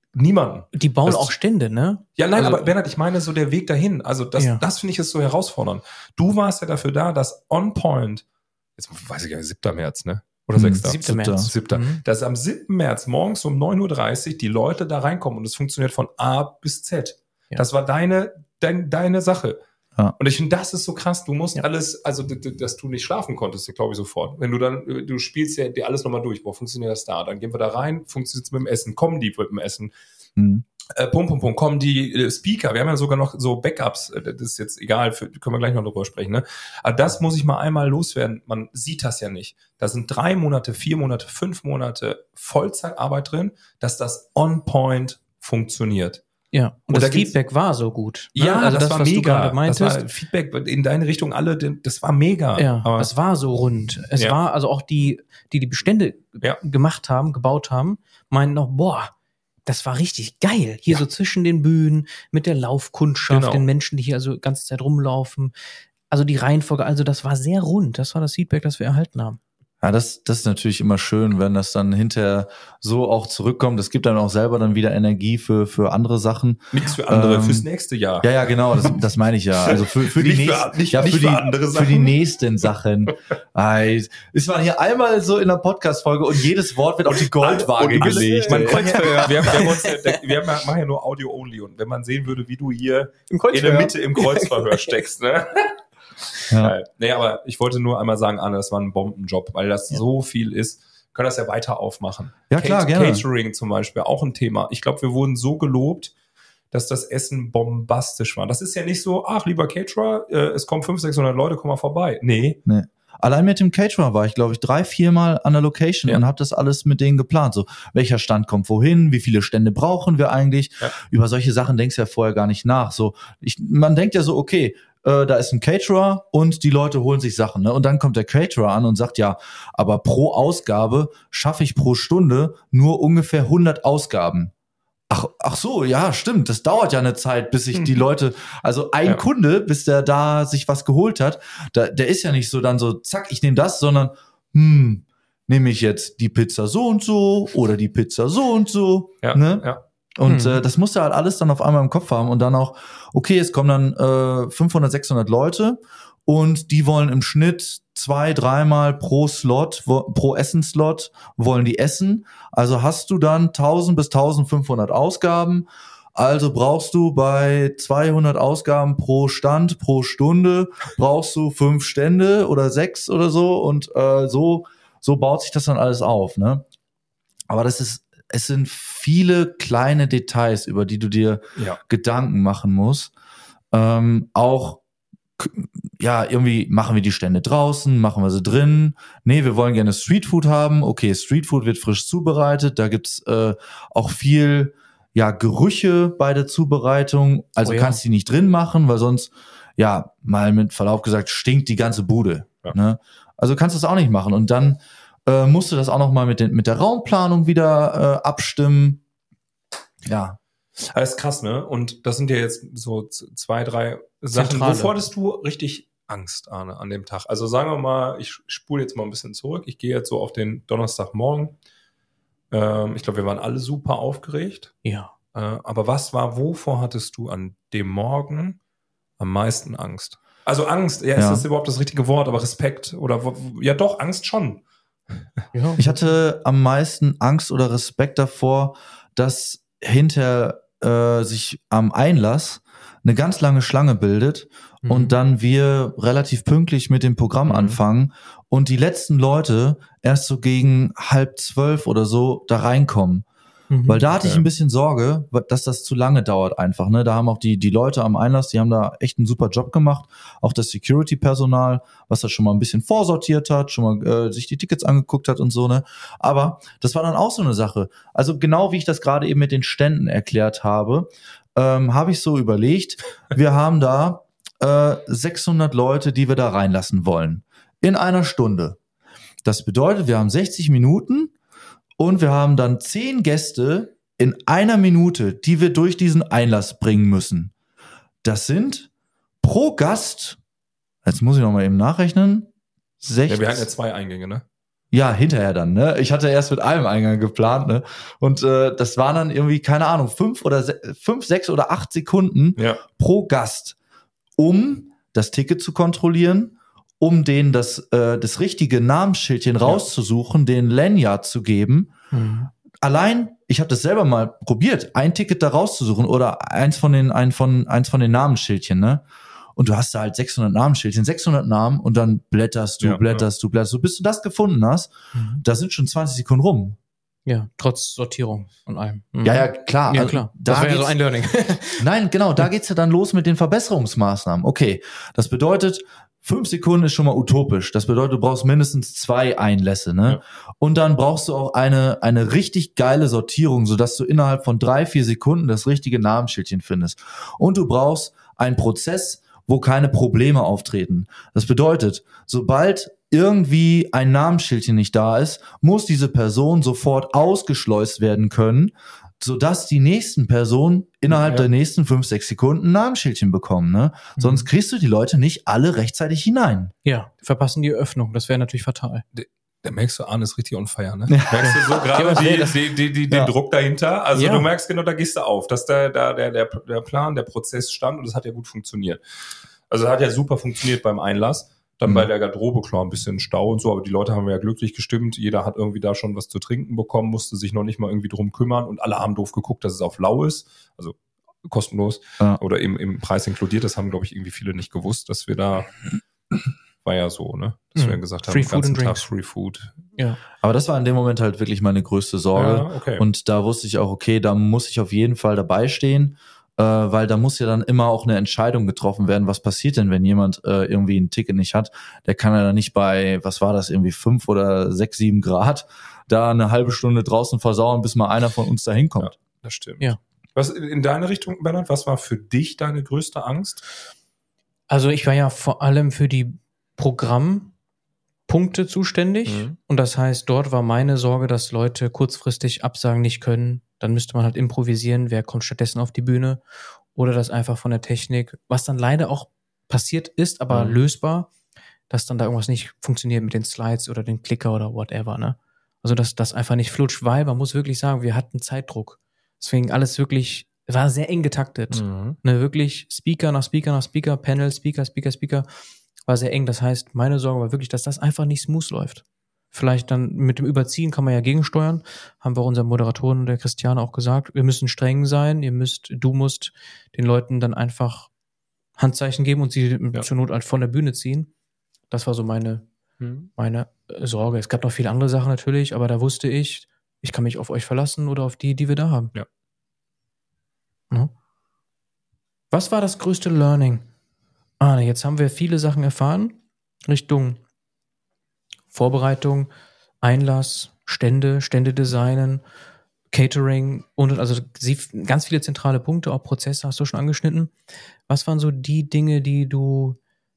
niemanden. Die bauen Das- auch Stände, ne? Ja, nein, Also- aber Bernhard, ich meine so der Weg dahin. Also das, Ja. das finde ich ist so herausfordernd. Du warst ja dafür da, dass on point, jetzt weiß ich gar nicht, siebter März, ne? Oder Hm, sechster siebter März. Siebter. Mhm. Dass am siebten März morgens um neun Uhr dreißig die Leute da reinkommen und es funktioniert von A bis Z. Ja. Das war deine, dein, deine Sache. Ja. Und ich finde, das ist so krass. Du musst Ja. alles, also d- d- dass du nicht schlafen konntest, glaube ich sofort. Wenn du dann, du spielst ja dir alles nochmal durch. Wo funktioniert das da? Dann gehen wir da rein, funktioniert es mit dem Essen, kommen die mit dem Essen. Hm. Äh, Pum, pum, pum, kommen die äh, Speaker. Wir haben ja sogar noch so Backups. Äh, Das ist jetzt egal, für, können wir gleich noch drüber sprechen. Ne? Aber das muss ich mal einmal loswerden. Man sieht das ja nicht. Da sind drei Monate, vier Monate, fünf Monate Vollzeitarbeit drin, dass das on point funktioniert. Ja, und, Und das da gibt's- Feedback war so gut. ne? Ja, also das, das, war was du mega. gerade meintest. Das war Feedback in deine Richtung alle, das war mega. Ja, Aber das war so rund. Es Ja. war also auch die, die die Bestände Ja. gemacht haben, gebaut haben, meinen noch, boah, das war richtig geil. Hier so zwischen den Bühnen, mit der Laufkundschaft, Genau. den Menschen, die hier also die ganze Zeit rumlaufen. Also die Reihenfolge, also das war sehr rund. Das war das Feedback, das wir erhalten haben. Ja, das, das ist natürlich immer schön, wenn das dann hinterher so auch zurückkommt. Das gibt dann auch selber dann wieder Energie für, für andere Sachen. nichts für andere, Ähm, fürs nächste Jahr. Ja, ja, genau, das, das meine ich ja. Also für, für die Nicht für- nächsten, nicht- ja, nicht für, für die, andere für Sachen. die nächsten Sachen. Ei, ist man hier einmal so in der Podcast-Folge und jedes Wort wird auf die Goldwaage Und alles- gelegt. Man ey. konnte, wir, haben, wir, haben uns, ja- wir haben, ja- machen ja nur Audio-only und wenn man sehen würde, wie du hier in der Mitte im Kreuzverhör steckst, ne? Ja. Geil. Nee, aber ich wollte nur einmal sagen, Arne, das war ein Bombenjob, weil das Ja. so viel ist. Wir können das ja weiter aufmachen. Ja, klar, gerne. Catering zum Beispiel, auch ein Thema. Ich glaube, wir wurden so gelobt, dass das Essen bombastisch war. Das ist ja nicht so, ach, lieber Caterer, äh, es kommen fünfhundert, sechshundert Leute, komm mal vorbei. Nee. Nee. Allein mit dem Caterer war ich, glaube ich, drei, viermal an der Location Ja. und habe das alles mit denen geplant. So, welcher Stand kommt wohin, wie viele Stände brauchen wir eigentlich? Ja. Über solche Sachen denkst du ja vorher gar nicht nach. So, ich, man denkt ja so, okay, äh, da ist ein Caterer und die Leute holen sich Sachen. Ne? Und dann kommt der Caterer an und sagt, ja, aber pro Ausgabe schaffe ich pro Stunde nur ungefähr hundert Ausgaben. Ach, ach so, ja, stimmt. Das dauert ja eine Zeit, bis sich die Leute, also ein Ja. Kunde, bis der da sich was geholt hat, da, der ist ja nicht so dann so, zack, ich nehme das, sondern, hm, nehme ich jetzt die Pizza so und so oder die Pizza so und so. Ja, Ne? ja. Und Hm. äh, das musst du halt alles dann auf einmal im Kopf haben und dann auch, okay, es kommen dann äh, fünfhundert, sechshundert Leute und die wollen im Schnitt zwei, dreimal pro Slot, wo, pro Essenslot wollen die essen. Also hast du dann tausend bis eintausendfünfhundert Ausgaben. Also brauchst du bei zweihundert Ausgaben pro Stand, pro Stunde, brauchst du fünf Stände oder sechs oder so und äh, so, so baut sich das dann alles auf, ne? Aber das ist, es sind viele kleine Details, über die du dir Ja. Gedanken machen musst. Ähm, auch, k- ja, irgendwie machen wir die Stände draußen, machen wir sie drin. Nee, wir wollen gerne Streetfood haben. Okay, Streetfood wird frisch zubereitet. Da gibt's äh, auch viel, ja, Gerüche bei der Zubereitung. Also Oh ja. kannst du die nicht drin machen, weil sonst, ja, mal mit Verlaub gesagt, stinkt die ganze Bude. Ja. Ne? Also kannst du das auch nicht machen. Und dann äh, musst du das auch noch mal mit, den, mit der Raumplanung wieder äh, abstimmen. Ja, Das ist krass, ne? Und das sind ja jetzt so z- zwei, drei Sachen. Zentrale. Wovor hattest du richtig Angst, Arne, an dem Tag? Also sagen wir mal, ich spule jetzt mal ein bisschen zurück. Ich gehe jetzt so auf den Donnerstagmorgen. Ähm, ich glaube, wir waren alle super aufgeregt. Ja. Äh, aber was war, wovor hattest du an dem Morgen am meisten Angst? Also Angst, ja, ist Ja. das überhaupt das richtige Wort, aber Respekt oder wo- ja doch, Angst schon. ja. ich hatte am meisten Angst oder Respekt davor, dass hinter äh, sich am Einlass eine ganz lange Schlange bildet Mhm. und dann wir relativ pünktlich mit dem Programm Mhm. anfangen und die letzten Leute erst so gegen halb zwölf oder so da reinkommen. Mhm. Weil da hatte ich Okay. ein bisschen Sorge, dass das zu lange dauert einfach. Ne? Da haben auch die, die Leute am Einlass, die haben da echt einen super Job gemacht. Auch das Security-Personal, was da schon mal ein bisschen vorsortiert hat, schon mal äh, sich die Tickets angeguckt hat und so. Ne? Aber das war dann auch so eine Sache. Also genau wie ich das gerade eben mit den Ständen erklärt habe, ähm, habe ich so überlegt, wir haben da äh, sechshundert Leute, die wir da reinlassen wollen. In einer Stunde. Das bedeutet, wir haben sechzig Minuten und wir haben dann zehn Gäste in einer Minute, die wir durch diesen Einlass bringen müssen. Das sind pro Gast, jetzt muss ich noch mal eben nachrechnen, Ja, wir hatten ja sechzig, zwei Eingänge, ne? Ja, hinterher dann, ne? Ich hatte erst mit einem Eingang geplant, ne? Und äh, das waren dann irgendwie, keine Ahnung, fünf oder se- fünf, sechs oder acht Sekunden Ja. pro Gast, um das Ticket zu kontrollieren, um denen das, äh, das richtige Namensschildchen rauszusuchen, den Lanyard zu geben. Mhm. Allein, ich habe das selber mal probiert, ein Ticket da rauszusuchen oder eins von den, ein von, eins von den Namensschildchen, ne? Und du hast da halt sechshundert Namensschildchen, sechshundert Namen und dann blätterst du, Ja, blätterst du, blätterst du, bis du das gefunden hast. Mhm. Da sind schon zwanzig Sekunden rum. Ja, trotz Sortierung und allem. Mhm. Ja, ja, klar. Ja, Also, klar. Da Das wäre ja so geht's- ein Learning. Nein, genau, da geht's ja dann los mit den Verbesserungsmaßnahmen. Okay, das bedeutet, fünf Sekunden ist schon mal utopisch. Das bedeutet, du brauchst mindestens zwei Einlässe, ne? Ja. Und dann brauchst du auch eine, eine richtig geile Sortierung, sodass du innerhalb von drei, vier Sekunden das richtige Namensschildchen findest. Und du brauchst einen Prozess, wo keine Probleme auftreten. Das bedeutet, sobald irgendwie ein Namensschildchen nicht da ist, muss diese Person sofort ausgeschleust werden können, sodass die nächsten Personen innerhalb Ja. der nächsten fünf, sechs Sekunden ein Namensschildchen bekommen. Ne? Sonst kriegst du die Leute nicht alle rechtzeitig hinein. Ja, verpassen die Öffnung. Das wäre natürlich fatal. Da merkst du, Arne ist richtig on fire, ne? Ja. Merkst du so Ja, gerade was die, wär das? die, die, die, Ja. den Druck dahinter? Also Ja. du merkst genau, da gehst du auf, dass da, da der, der, der Plan, der Prozess stand und das hat ja gut funktioniert. Also hat ja super funktioniert beim Einlass. Dann Mhm. bei der Garderobe, klar, ein bisschen Stau und so, aber die Leute haben ja glücklich gestimmt. Jeder hat irgendwie da schon was zu trinken bekommen, musste sich noch nicht mal irgendwie drum kümmern und alle haben doof geguckt, dass es auf lau ist. Also kostenlos Ja. oder im, im Preis inkludiert. Das haben, glaube ich, irgendwie viele nicht gewusst, dass wir da, war ja so, ne? Dass Mhm. wir gesagt haben, Free den Food ganzen and Tag Drinks. Free Food. Ja. Aber das war in dem Moment halt wirklich meine größte Sorge. Ja, okay. Und da wusste ich auch, okay, da muss ich auf jeden Fall dabei stehen, äh, weil da muss ja dann immer auch eine Entscheidung getroffen werden. Was passiert denn, wenn jemand äh, irgendwie ein Ticket nicht hat? Der kann ja dann nicht bei, was war das, irgendwie fünf oder sechs, sieben Grad da eine halbe Stunde draußen versauern, bis mal einer von uns da hinkommt. Das stimmt. Ja. Was in deine Richtung, Bernhard, was war für dich deine größte Angst? Also ich war ja vor allem für die Programmpunkte zuständig. Mhm. Und das heißt, dort war meine Sorge, dass Leute kurzfristig absagen nicht können. Dann müsste man halt improvisieren, wer kommt stattdessen auf die Bühne. Oder das einfach von der Technik, was dann leider auch passiert ist, aber Mhm. lösbar, dass dann da irgendwas nicht funktioniert mit den Slides oder den Klicker oder whatever, ne? Also dass das einfach nicht flutscht, weil man muss wirklich sagen, wir hatten Zeitdruck. Deswegen alles wirklich, war sehr eng getaktet. Mhm. Ne, wirklich Speaker nach Speaker nach Speaker, Panel, Speaker, Speaker, Speaker, war sehr eng. Das heißt, meine Sorge war wirklich, dass das einfach nicht smooth läuft. Vielleicht dann mit dem Überziehen kann man ja gegensteuern. Haben wir unserem Moderatoren, der Christiane, auch gesagt, wir müssen streng sein. Ihr müsst, du musst den Leuten dann einfach Handzeichen geben und sie Ja. zur Not halt von der Bühne ziehen. Das war so meine, Mhm. meine äh, Sorge. Es gab noch viele andere Sachen natürlich, aber da wusste ich, ich kann mich auf euch verlassen oder auf die, die wir da haben. Ja. Ne? Was war das größte Learning? Ah, jetzt haben wir viele Sachen erfahren. Richtung Vorbereitung, Einlass, Stände, Stände designen, Catering und also sie, ganz viele zentrale Punkte, auch Prozesse hast du schon angeschnitten. Was waren so die Dinge, die du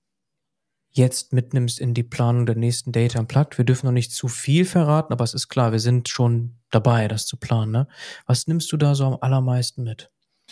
jetzt mitnimmst in die Planung der nächsten Data Unplugged? Wir dürfen noch nicht zu viel verraten, aber es ist klar, wir sind schon dabei, das zu planen. Ne? Was nimmst du da so am allermeisten mit?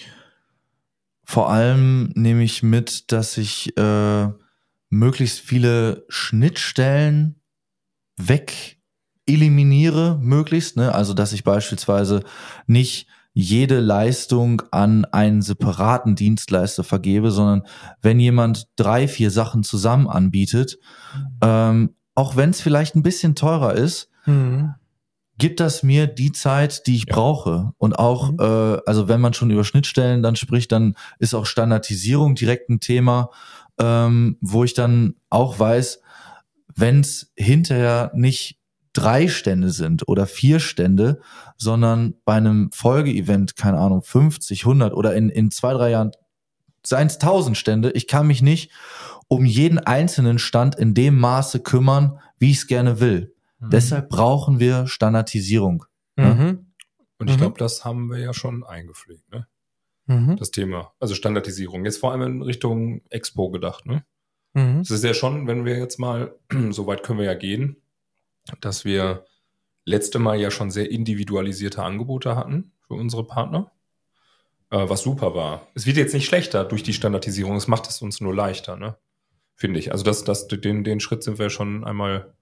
Vor allem nehme ich mit, dass ich äh, möglichst viele Schnittstellen weg eliminiere, möglichst. Ne? Also, dass ich beispielsweise nicht jede Leistung an einen separaten Dienstleister vergebe, sondern wenn jemand drei, vier Sachen zusammen anbietet, ähm, auch wenn es vielleicht ein bisschen teurer ist, Mhm. gibt das mir die Zeit, die ich Ja. brauche. Und auch, Mhm. äh, also wenn man schon über Schnittstellen dann spricht, dann ist auch Standardisierung direkt ein Thema, ähm, wo ich dann auch weiß, wenn es hinterher nicht drei Stände sind oder vier Stände, sondern bei einem Folgeevent, keine Ahnung, fünfzig, hundert oder in, in zwei, drei Jahren seien es tausend Stände, ich kann mich nicht um jeden einzelnen Stand in dem Maße kümmern, wie ich es gerne will. Mhm. Deshalb brauchen wir Standardisierung. Mhm. Und ich Mhm. glaube, das haben wir ja schon eingepflegt, ne? Mhm. Das Thema. Also Standardisierung. Jetzt vor allem in Richtung Expo gedacht, ne? Mhm. Es ist ja schon, wenn wir jetzt mal, so weit können wir ja gehen, dass wir letzte Mal ja schon sehr individualisierte Angebote hatten für unsere Partner, äh, was super war. Es wird jetzt nicht schlechter durch die Standardisierung, es macht es uns nur leichter, ne? Finde ich. Also das, das, den, den Schritt sind wir schon einmal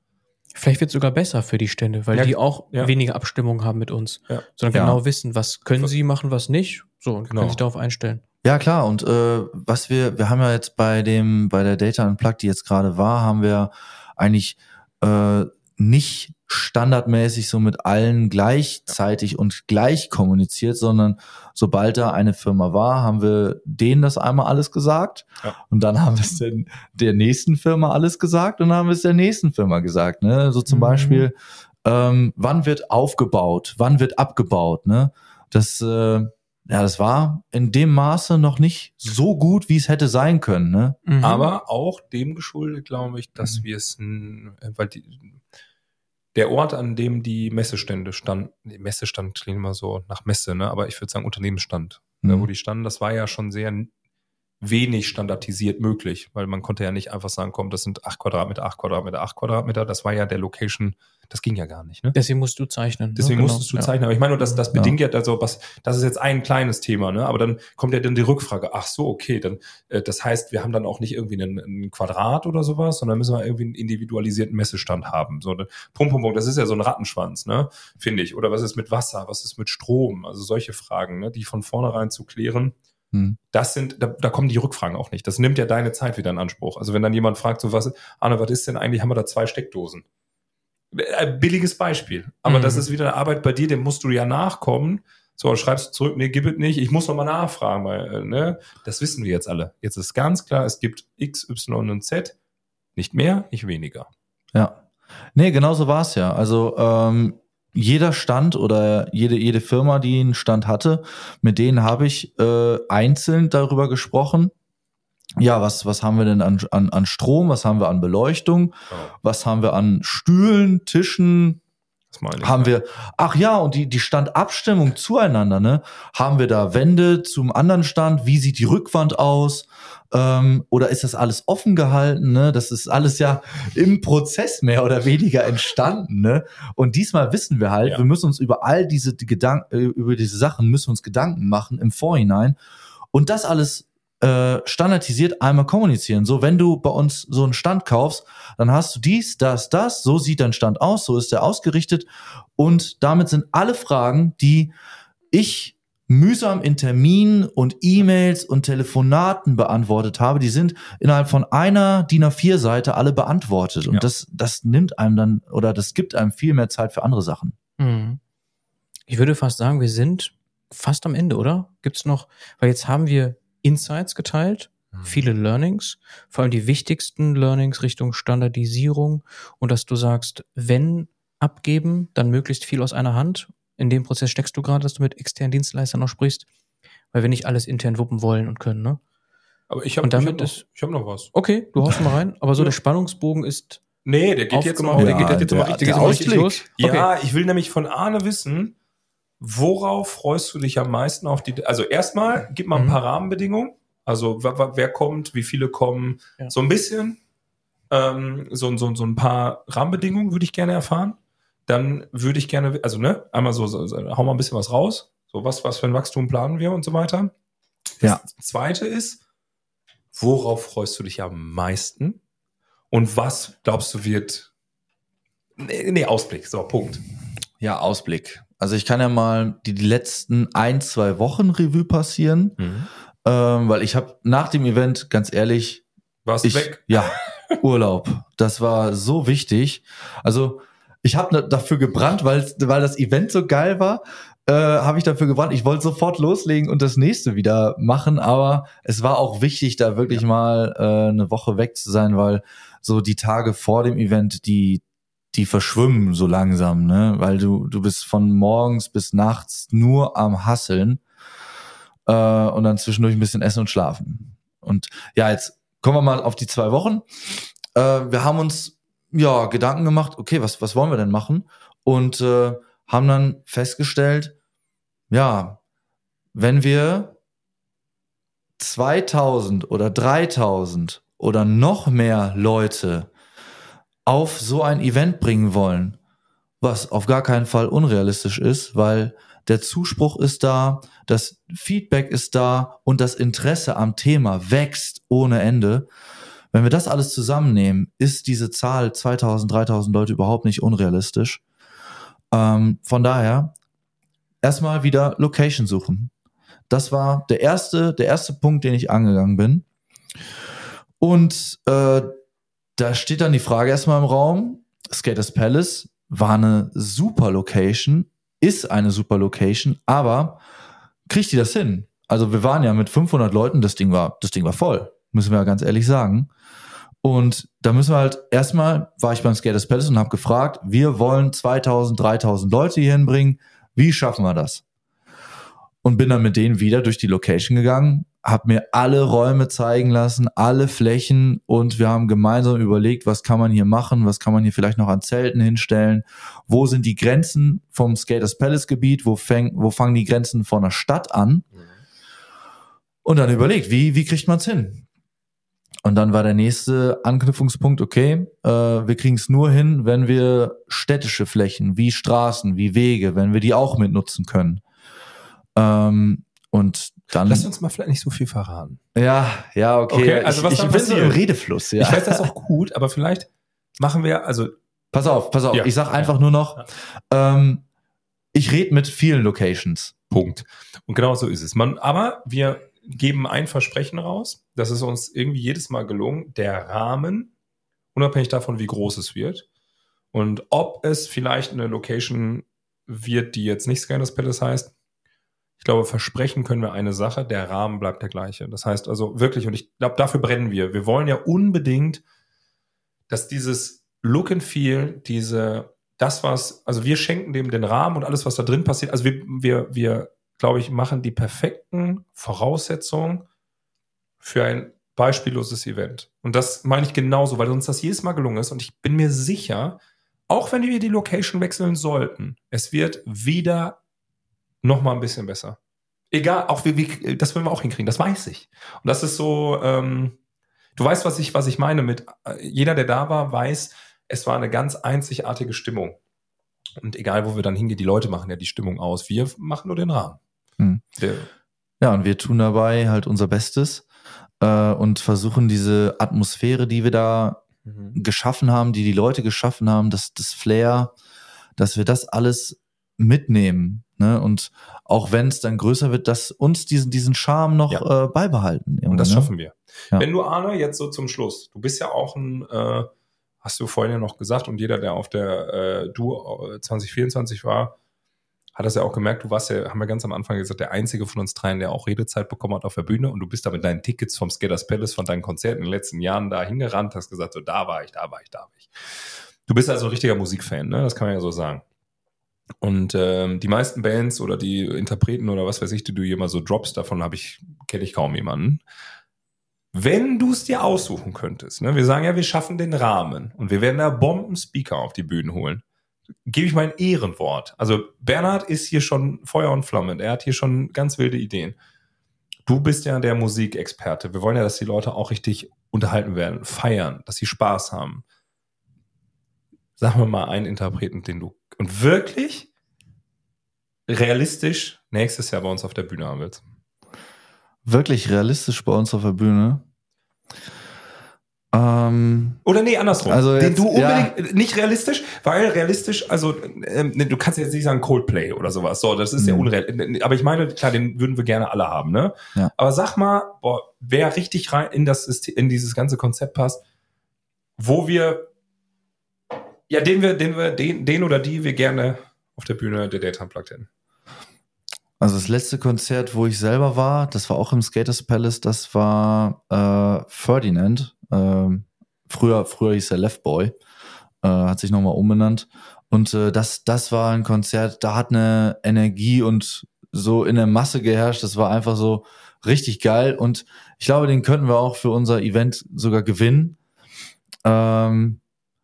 Vielleicht wird es sogar besser für die Stände, weil Ja, die auch ja. weniger Abstimmung haben mit uns, Ja. sondern Ja. genau wissen, was können sie machen, was nicht. So, und Genau. können sich darauf einstellen. Ja, klar. Und äh, was wir, wir haben ja jetzt bei dem, bei der Data Unplugged, die jetzt gerade war, haben wir eigentlich äh, nicht standardmäßig so mit allen gleichzeitig und gleich kommuniziert, sondern sobald da eine Firma war, haben wir denen das einmal alles gesagt Ja. und dann haben wir es der, der nächsten Firma alles gesagt und dann haben wir es der nächsten Firma gesagt. Ne? So zum Mhm. Beispiel, ähm, wann wird aufgebaut, wann wird abgebaut. Ne? Das äh, Ja, das war in dem Maße noch nicht so gut, wie es hätte sein können. Ne? Mhm. Aber auch dem geschuldet, glaube ich, dass wir es, n- weil die, der Ort, an dem die Messestände standen, nee, Messestand klingt immer so nach Messe, ne? Aber ich würde sagen Unternehmensstand, Mhm. da wo die standen, das war ja schon sehr wenig standardisiert möglich, weil man konnte ja nicht einfach sagen, komm, das sind acht Quadratmeter, acht Quadratmeter, acht Quadratmeter, das war ja der Location, das ging ja gar nicht, ne? Deswegen musst du zeichnen. Deswegen ne? Genau. musstest du Ja. zeichnen. Aber ich meine, nur, das, das Ja. bedingt ja, also was, das ist jetzt ein kleines Thema, ne? Aber dann kommt ja dann die Rückfrage, ach so, okay, dann, äh, das heißt, wir haben dann auch nicht irgendwie einen, einen Quadrat oder sowas, sondern müssen wir irgendwie einen individualisierten Messestand haben. So, ne? Punkt, Punkt, Punkt, das ist ja so ein Rattenschwanz, ne? Finde ich. Oder was ist mit Wasser? Was ist mit Strom? Also solche Fragen, ne? Die von vornherein zu klären. Hm. Das sind, da, da kommen die Rückfragen auch nicht. Das nimmt ja deine Zeit wieder in Anspruch. Also wenn dann jemand fragt, so was, Arne, was ist denn eigentlich, haben wir da zwei Steckdosen? Ein billiges Beispiel. Aber Mhm. das ist wieder eine Arbeit bei dir, dem musst du ja nachkommen. So, schreibst du zurück, nee, gib es nicht, ich muss nochmal nachfragen, weil, äh, ne, das wissen wir jetzt alle. Jetzt ist ganz klar, es gibt X, Y und Z, nicht mehr, nicht weniger. Ja. Nee, genau so war es ja. Also ähm, jeder Stand oder jede, jede Firma, die einen Stand hatte, mit denen habe ich äh, einzeln darüber gesprochen. Ja, was, was haben wir denn an, an, an Strom, was haben wir an Beleuchtung, was haben wir an Stühlen, Tischen, Das meine ich, haben ja. wir, ach ja, und die, die Standabstimmung zueinander, ne? Haben wir da Wände zum anderen Stand? Wie sieht die Rückwand aus? Ähm, oder ist das alles offen gehalten, ne? Das ist alles ja im Prozess mehr oder weniger entstanden, ne? Und diesmal wissen wir halt, Ja. wir müssen uns über all diese die Gedanken, äh, über diese Sachen müssen wir uns Gedanken machen im Vorhinein und das alles äh, standardisiert einmal kommunizieren. So, wenn du bei uns so einen Stand kaufst, dann hast du dies, das, das, so sieht dein Stand aus, so ist der ausgerichtet und damit sind alle Fragen, die ich mühsam in Terminen und E-Mails und Telefonaten beantwortet habe, die sind innerhalb von einer D I N A vier Seite alle beantwortet und Ja. das, das nimmt einem dann oder das gibt einem viel mehr Zeit für andere Sachen. Mhm. Ich würde fast sagen, wir sind fast am Ende, oder? Gibt's noch, weil jetzt haben wir Insights geteilt, viele Learnings, vor allem die wichtigsten Learnings Richtung Standardisierung und dass du sagst, wenn abgeben, dann möglichst viel aus einer Hand. In dem Prozess steckst du gerade, dass du mit externen Dienstleistern noch sprichst, weil wir nicht alles intern wuppen wollen und können, ne? Aber ich habe Und damit ich hab noch, ist- ich hab noch was. Okay, du haust mal rein, aber so Ja. der Spannungsbogen ist Nee, der geht jetzt aufgemacht, noch, der der geht geht jetzt aber der- richtig, der der richtig Ausblick. los. Okay. Ja, ich will nämlich von Arne wissen, worauf freust du dich am meisten auf die, also erstmal, gib mal ein Mhm. paar Rahmenbedingungen, also wer, wer- wer kommt, wie viele kommen, Ja. so ein bisschen, ähm, so, so, so ein paar Rahmenbedingungen würde ich gerne erfahren. Dann würde ich gerne, also ne, einmal so, so, so hau mal ein bisschen was raus, so was, was für ein Wachstum planen wir und so weiter. Ja. Das zweite ist, worauf freust du dich am meisten? Und was glaubst du wird, nee, nee Ausblick, so, Punkt. Ja, Ausblick. Also ich kann ja mal die, die letzten ein, zwei Wochen Revue passieren, ähm, weil ich habe nach dem Event, ganz ehrlich, Warst ich, weg? ja, Urlaub. Das war so wichtig. Also ich habe dafür gebrannt, weil weil das Event so geil war, äh, habe ich dafür gebrannt. Ich wollte sofort loslegen und das nächste wieder machen, aber es war auch wichtig, da wirklich Ja. mal äh, eine Woche weg zu sein, weil so die Tage vor dem Event, die die verschwimmen so langsam, ne? Weil du du bist von morgens bis nachts nur am Hasseln äh, und dann zwischendurch ein bisschen essen und schlafen. Und ja, jetzt kommen wir mal auf die zwei Wochen. Äh, wir haben uns ja Gedanken gemacht, okay, was was wollen wir denn machen? Und äh, haben dann festgestellt, ja, wenn wir zweitausend oder dreitausend oder noch mehr Leute auf so ein Event bringen wollen, was auf gar keinen Fall unrealistisch ist, weil der Zuspruch ist da, das Feedback ist da und das Interesse am Thema wächst ohne Ende, Wenn wir das alles zusammennehmen, ist diese Zahl zweitausend, dreitausend Leute überhaupt nicht unrealistisch. Ähm, von daher erstmal wieder Location suchen. Das war der erste, der erste Punkt, den ich angegangen bin. Und äh, da steht dann die Frage erstmal im Raum, Skaters Palace war eine super Location, ist eine super Location, aber kriegt die das hin? Also wir waren ja mit fünfhundert Leuten, das Ding war, das Ding war voll, müssen wir ja ganz ehrlich sagen. Und da müssen wir halt, erstmal war ich beim Skaters Palace und habe gefragt, wir wollen zweitausend, dreitausend Leute hier hinbringen, wie schaffen wir das? Und bin dann mit denen wieder durch die Location gegangen, habe mir alle Räume zeigen lassen, alle Flächen, und wir haben gemeinsam überlegt, was kann man hier machen, was kann man hier vielleicht noch an Zelten hinstellen, wo sind die Grenzen vom Skaters Palace Gebiet, wo, fäng, wo fangen die Grenzen von der Stadt an, und dann überlegt, wie, wie kriegt man es hin? Und dann war der nächste Anknüpfungspunkt, okay, äh, wir kriegen es nur hin, wenn wir städtische Flächen wie Straßen, wie Wege, wenn wir die auch mitnutzen können. Ähm, und dann. Lass uns mal vielleicht nicht so viel verraten. Ja, ja, okay. okay also was ich ich bin so im Redefluss, ja. Ich weiß das auch gut, aber vielleicht machen wir, also. Pass auf, pass auf. Ja. Ich sag einfach ja. nur noch, ja. ähm, ich rede mit vielen Locations. Punkt. Und genau so ist es. Man, aber wir geben ein Versprechen raus. Das ist uns irgendwie jedes Mal gelungen. Der Rahmen, unabhängig davon, wie groß es wird und ob es vielleicht eine Location wird, die jetzt nicht Skaters Palace heißt. Ich glaube, versprechen können wir eine Sache, der Rahmen bleibt der gleiche. Das heißt also wirklich, und ich glaube, dafür brennen wir. Wir wollen ja unbedingt, dass dieses Look and Feel, diese, das was, also wir schenken dem den Rahmen und alles, was da drin passiert. Also wir, wir, wir, glaube ich, machen die perfekten Voraussetzungen für ein beispielloses Event. Und das meine ich genauso, weil uns das jedes Mal gelungen ist. Und ich bin mir sicher, auch wenn wir die Location wechseln sollten, es wird wieder noch mal ein bisschen besser. Egal, auch wie, wie, das werden wir auch hinkriegen, das weiß ich. Und das ist so, ähm, du weißt, was ich, was ich meine mit, äh, jeder, der da war, weiß, es war eine ganz einzigartige Stimmung. Und egal, wo wir dann hingehen, die Leute machen ja die Stimmung aus. Wir machen nur den Rahmen. Hm. Der, ja, und wir tun dabei halt unser Bestes äh, und versuchen diese Atmosphäre, die wir da mhm. geschaffen haben, die die Leute geschaffen haben, das, das Flair, dass wir das alles mitnehmen. Ne? Und auch wenn es dann größer wird, dass uns diesen, diesen Charme noch ja. äh, beibehalten. Und das ne? schaffen wir. Ja. Wenn du, Arne, jetzt so zum Schluss, du bist ja auch ein, äh, hast du vorhin ja noch gesagt, und jeder, der auf der äh, Du zwanzig vierundzwanzig war, hat das ja auch gemerkt, du warst ja, haben wir ganz am Anfang gesagt, der einzige von uns dreien, der auch Redezeit bekommen hat auf der Bühne, und du bist da mit deinen Tickets vom Skaters Palace, von deinen Konzerten in den letzten Jahren da hingerannt, hast gesagt, so da war ich, da war ich, da war ich. Du bist also ein richtiger Musikfan, ne? Das kann man ja so sagen. Und ähm, die meisten Bands oder die Interpreten oder was weiß ich, die du hier mal so droppst, davon habe ich, kenne ich kaum jemanden. Wenn du es dir aussuchen könntest, ne? Wir sagen ja, wir schaffen den Rahmen und wir werden da Bomben-Speaker auf die Bühnen holen. Gebe ich mein Ehrenwort. Also Bernhard ist hier schon Feuer und Flamme. Er hat hier schon ganz wilde Ideen. Du bist ja der Musikexperte. Wir wollen ja, dass die Leute auch richtig unterhalten werden, feiern, dass sie Spaß haben. Sag mir mal einen Interpreten, den du und wirklich realistisch nächstes Jahr bei uns auf der Bühne haben willst. Wirklich realistisch bei uns auf der Bühne? Ähm, Oder nee, andersrum. Also den jetzt, du unbedingt, ja. nicht realistisch, weil realistisch, also ähm, du kannst jetzt nicht sagen Coldplay oder sowas, so, das ist mhm. ja unrealistisch. Aber ich meine, klar, den würden wir gerne alle haben, ne? Ja. Aber sag mal, boah, wer richtig rein in das System, in dieses ganze Konzept passt, wo wir, ja, den wir, den wir, den, den oder die wir gerne auf der Bühne der Date Unplugged hätten. Also das letzte Konzert, wo ich selber war, das war auch im Skaters Palace, das war äh, Ferdinand. Ähm, früher, früher hieß er Left Boy, äh, hat sich nochmal umbenannt. Und äh, das, das war ein Konzert, da hat eine Energie und so in der Masse geherrscht. Das war einfach so richtig geil. Und ich glaube, den könnten wir auch für unser Event sogar gewinnen. Ähm,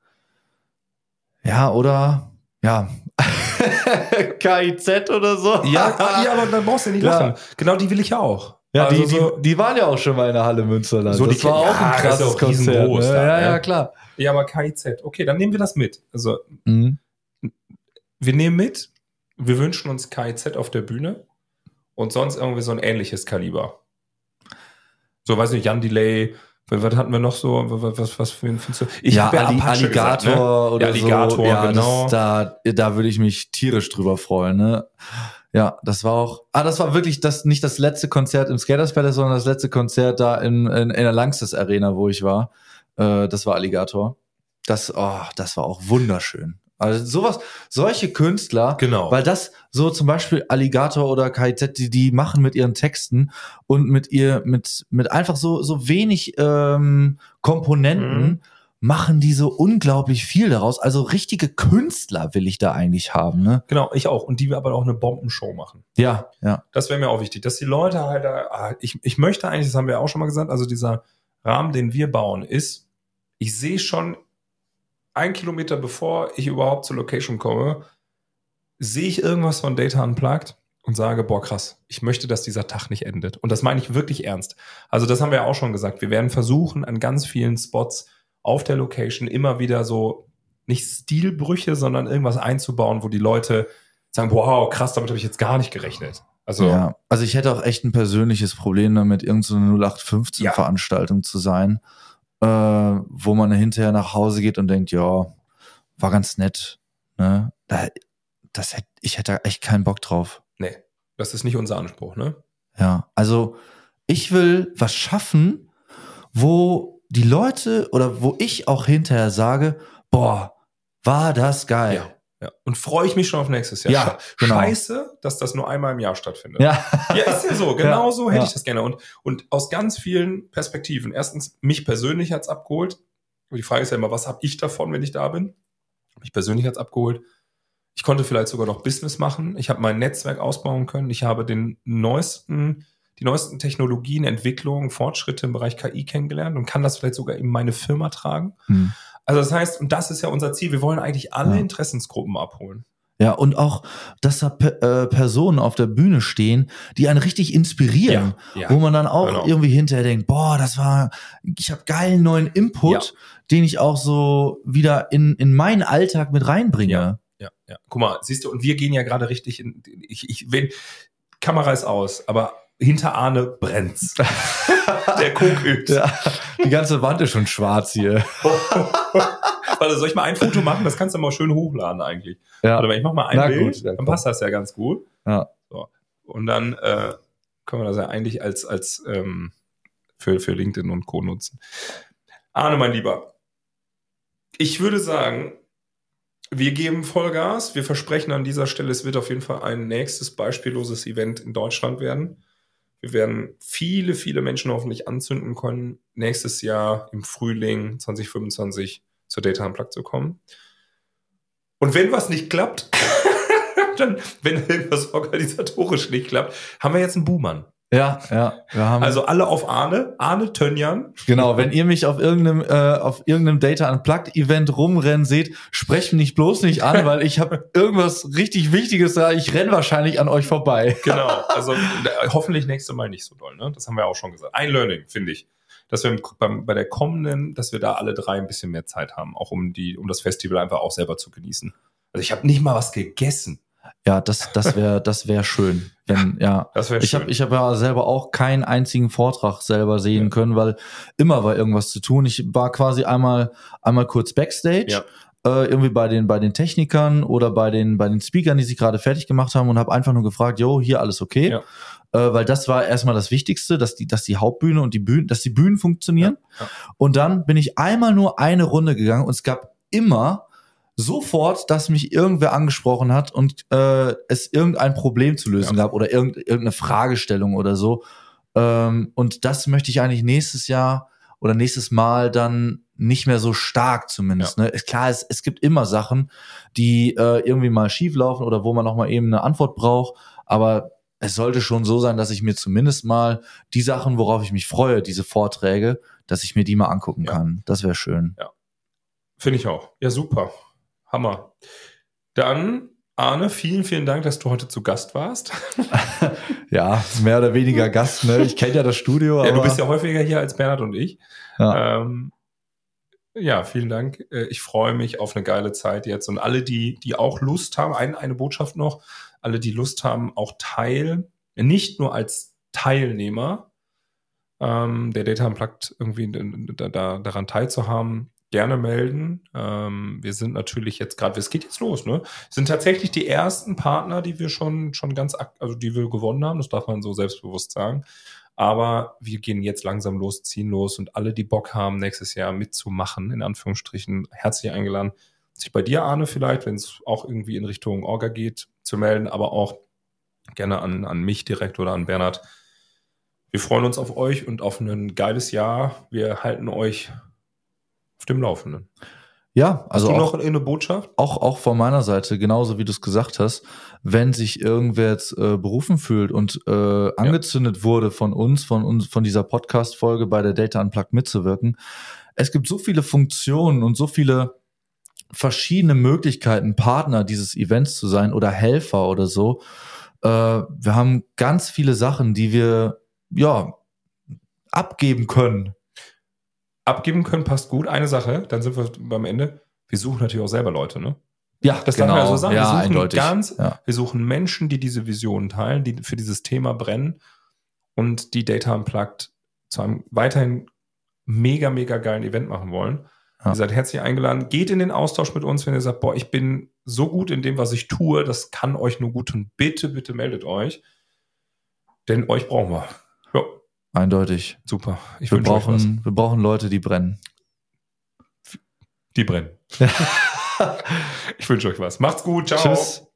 ja, oder ja. K I Z oder so. Ja, ja, aber dann brauchst du ja nicht ja. lachen. Genau, die will ich ja auch. Ja, also die, so, die, die waren ja auch schon mal in der Halle Münsterland. So, das die war auch ja, ein krasses auch Konzert. Ne? Da, ja, ja, ja, klar. Ja, aber K I Z, okay, dann nehmen wir das mit. Also, mhm. wir nehmen mit, wir wünschen uns K I Z auf der Bühne und sonst irgendwie so ein ähnliches Kaliber. So, weiß nicht, Jan Delay, Was, was hatten wir noch so? Was, was, was für ein für Ich ja, hab ja Alli- Apache Alligator gesagt, ne? oder ja, Alligator, so. Ja, genau. das, da, da würde ich mich tierisch drüber freuen, ne? Ja, das war auch, ah, das war wirklich das, nicht das letzte Konzert im Skaters Palace, sondern das letzte Konzert da in, in, in der Langstes Arena, wo ich war. Äh, das war Alligator. Das, oh, das war auch wunderschön. Also sowas, solche Künstler, Genau. weil das so zum Beispiel Alligator oder K I Z, die, die machen mit ihren Texten und mit ihr, mit, mit einfach so, so wenig ähm, Komponenten, Mhm. machen die so unglaublich viel daraus. Also richtige Künstler will ich da eigentlich haben, ne? Genau, ich auch. Und die wir aber auch eine Bombenshow machen. Ja, ja. Das wäre mir auch wichtig, dass die Leute halt, ah, ich, ich möchte eigentlich, das haben wir auch schon mal gesagt, also dieser Rahmen, den wir bauen, ist, ich sehe schon ein Kilometer bevor ich überhaupt zur Location komme, sehe ich irgendwas von Data Unplugged und sage, boah, krass, ich möchte, dass dieser Tag nicht endet. Und das meine ich wirklich ernst. Also das haben wir ja auch schon gesagt. Wir werden versuchen, an ganz vielen Spots auf der Location immer wieder so, nicht Stilbrüche, sondern irgendwas einzubauen, wo die Leute sagen, wow, krass, damit habe ich jetzt gar nicht gerechnet. Also, Ja, also ich hätte auch echt ein persönliches Problem damit, irgendeine so null acht fünfzehn Ja. Veranstaltung zu sein, äh, wo man hinterher nach Hause geht und denkt, ja, war ganz nett, ne? Da, das hätte, ich hätte da echt keinen Bock drauf. nee, das ist nicht unser Anspruch, ne? Ja, also ich will was schaffen, wo die Leute oder wo ich auch hinterher sage, boah, war das geil. Ja. Ja. Und freue ich mich schon auf nächstes Jahr. Ja, Sche- genau. Scheiße, dass das nur einmal im Jahr stattfindet. Ja, Ja, ist ja so. Genau Ja, so hätte ja. ich das gerne. Und, und aus ganz vielen Perspektiven. Erstens, mich persönlich hat's abgeholt. Und die Frage ist ja immer, was habe ich davon, wenn ich da bin? Mich persönlich hat's abgeholt. Ich konnte vielleicht sogar noch Business machen. Ich habe mein Netzwerk ausbauen können. Ich habe den neuesten, die neuesten Technologien, Entwicklungen, Fortschritte im Bereich K I kennengelernt und kann das vielleicht sogar in meine Firma tragen. Hm. Also das heißt, und das ist ja unser Ziel, wir wollen eigentlich alle Ja. Interessensgruppen abholen. Ja, und auch, dass da Pe äh, Personen auf der Bühne stehen, die einen richtig inspirieren, Ja, ja, wo man dann auch genau. irgendwie hinterher denkt, boah, das war, ich habe geilen neuen Input, den ich auch so wieder in, in meinen Alltag mit reinbringe. Ja. Ja, ja. Guck mal, siehst du, und wir gehen ja gerade richtig in, ich, ich, wenn, Kamera ist aus, aber hinter Arne brennt's. Der kokelt. Ja, die ganze Wand ist schon schwarz hier. Warte, soll ich mal ein Foto machen? Das kannst du mal schön hochladen eigentlich. Ja. Warte mal, ich mach mal ein Na Bild, gut, ja, dann komm. passt das ja ganz gut. Ja. So. Und dann äh, können wir das ja eigentlich als, als ähm, für, für LinkedIn und Co. nutzen. Arne, mein Lieber, ich würde sagen, wir geben Vollgas. Wir versprechen an dieser Stelle, es wird auf jeden Fall ein nächstes beispielloses Event in Deutschland werden. Wir werden viele, viele Menschen hoffentlich anzünden können, nächstes Jahr im Frühling zwanzig fünfundzwanzig zur Data Unplugged zu kommen. Und wenn was nicht klappt, dann, wenn irgendwas organisatorisch nicht klappt, haben wir jetzt einen Buhmann. Ja, ja. Wir haben Also alle auf Arne, Arne Tönjan. Genau, wenn ihr mich auf irgendeinem äh, auf irgendeinem Data Unplugged Event rumrennen seht, sprecht mich bloß nicht an, weil ich habe irgendwas richtig Wichtiges da. Ich renn wahrscheinlich an euch vorbei. Genau, also äh, hoffentlich nächste Mal nicht so doll, ne? Das haben wir auch schon gesagt. Ein Learning, finde ich. Dass wir beim, bei der kommenden, dass wir da alle drei ein bisschen mehr Zeit haben, auch um die, um das Festival einfach auch selber zu genießen. Also ich habe nicht mal was gegessen. Ja, das das wäre das wäre schön, wenn ja. Das wäre Ich schön. habe ich habe ja selber auch keinen einzigen Vortrag selber sehen können, weil immer war irgendwas zu tun. Ich war quasi einmal einmal kurz Backstage. Ja. Äh, irgendwie bei den bei den Technikern oder bei den bei den Speakern, die sich gerade fertig gemacht haben und habe einfach nur gefragt, jo, hier alles okay? Ja. Äh, weil das war erstmal das Wichtigste, dass die dass die Hauptbühne und die Bühnen, dass die Bühnen funktionieren. Ja, ja. Und dann bin ich einmal nur eine Runde gegangen und es gab immer sofort, dass mich irgendwer angesprochen hat und äh, es irgendein Problem zu lösen Ja. gab oder irgend, irgendeine Fragestellung oder so. Ähm, und das möchte ich eigentlich nächstes Jahr oder nächstes Mal dann nicht mehr so stark zumindest. Ja. Ne? Ist klar, es, es gibt immer Sachen, die äh, irgendwie mal schief laufen oder wo man noch mal eben eine Antwort braucht, aber es sollte schon so sein, dass ich mir zumindest mal die Sachen, worauf ich mich freue, diese Vorträge, dass ich mir die mal angucken Ja. kann. Das wäre schön. Finde ich auch. Ja, super. Hammer. Dann, Arne, vielen, vielen Dank, dass du heute zu Gast warst. Ja, mehr oder weniger Gast, ne? Ich kenne ja das Studio, aber Ja, du bist ja häufiger hier als Bernhard und ich. ja. Ähm, ja, vielen Dank. Äh, Ich freue mich auf eine geile Zeit jetzt. Und alle, die, die auch Lust haben, ein, eine Botschaft noch, alle, die Lust haben, auch Teil, nicht nur als Teilnehmer, ähm, der Data Unplugged irgendwie da, da, daran teilzuhaben, gerne melden. Ähm, wir sind natürlich jetzt gerade, es geht jetzt los, ne? Sind tatsächlich die ersten Partner, die wir schon, schon ganz, also die wir gewonnen haben, das darf man so selbstbewusst sagen. Aber wir gehen jetzt langsam los, ziehen los und alle, die Bock haben, nächstes Jahr mitzumachen, in Anführungsstrichen, herzlich eingeladen, sich bei dir, Arne, vielleicht, wenn es auch irgendwie in Richtung Orga geht, zu melden, aber auch gerne an, an mich direkt oder an Bernhard. Wir freuen uns auf euch und auf ein geiles Jahr. Wir halten euch auf dem Laufenden. Ja, also hast du auch, noch eine Botschaft? Auch, auch von meiner Seite, genauso wie du es gesagt hast, wenn sich irgendwer jetzt äh, berufen fühlt und äh, angezündet ja. wurde von uns, von uns, von dieser Podcast-Folge bei der Data Unplugged mitzuwirken. Es gibt so viele Funktionen und so viele verschiedene Möglichkeiten, Partner dieses Events zu sein oder Helfer oder so. Äh, wir haben ganz viele Sachen, die wir ja abgeben können. Abgeben können passt gut. Eine Sache, dann sind wir beim Ende. Wir suchen natürlich auch selber Leute, ne? Ja, das genau. darf man ja so sagen. Ja, wir suchen eindeutig. ganz, ja. wir suchen Menschen, die diese Visionen teilen, die für dieses Thema brennen und die Data Unplugged zu einem weiterhin mega, mega geilen Event machen wollen. Ja. Ihr seid herzlich eingeladen. Geht in den Austausch mit uns, wenn ihr sagt, boah, ich bin so gut in dem, was ich tue, das kann euch nur gut tun. Bitte, bitte meldet euch. Denn euch brauchen wir. Ja. Eindeutig. Super. Ich wir, wünsche euch was. brauchen, wir brauchen Leute, die brennen. Die brennen. Ich wünsche euch was. Macht's gut. Ciao. Tschüss.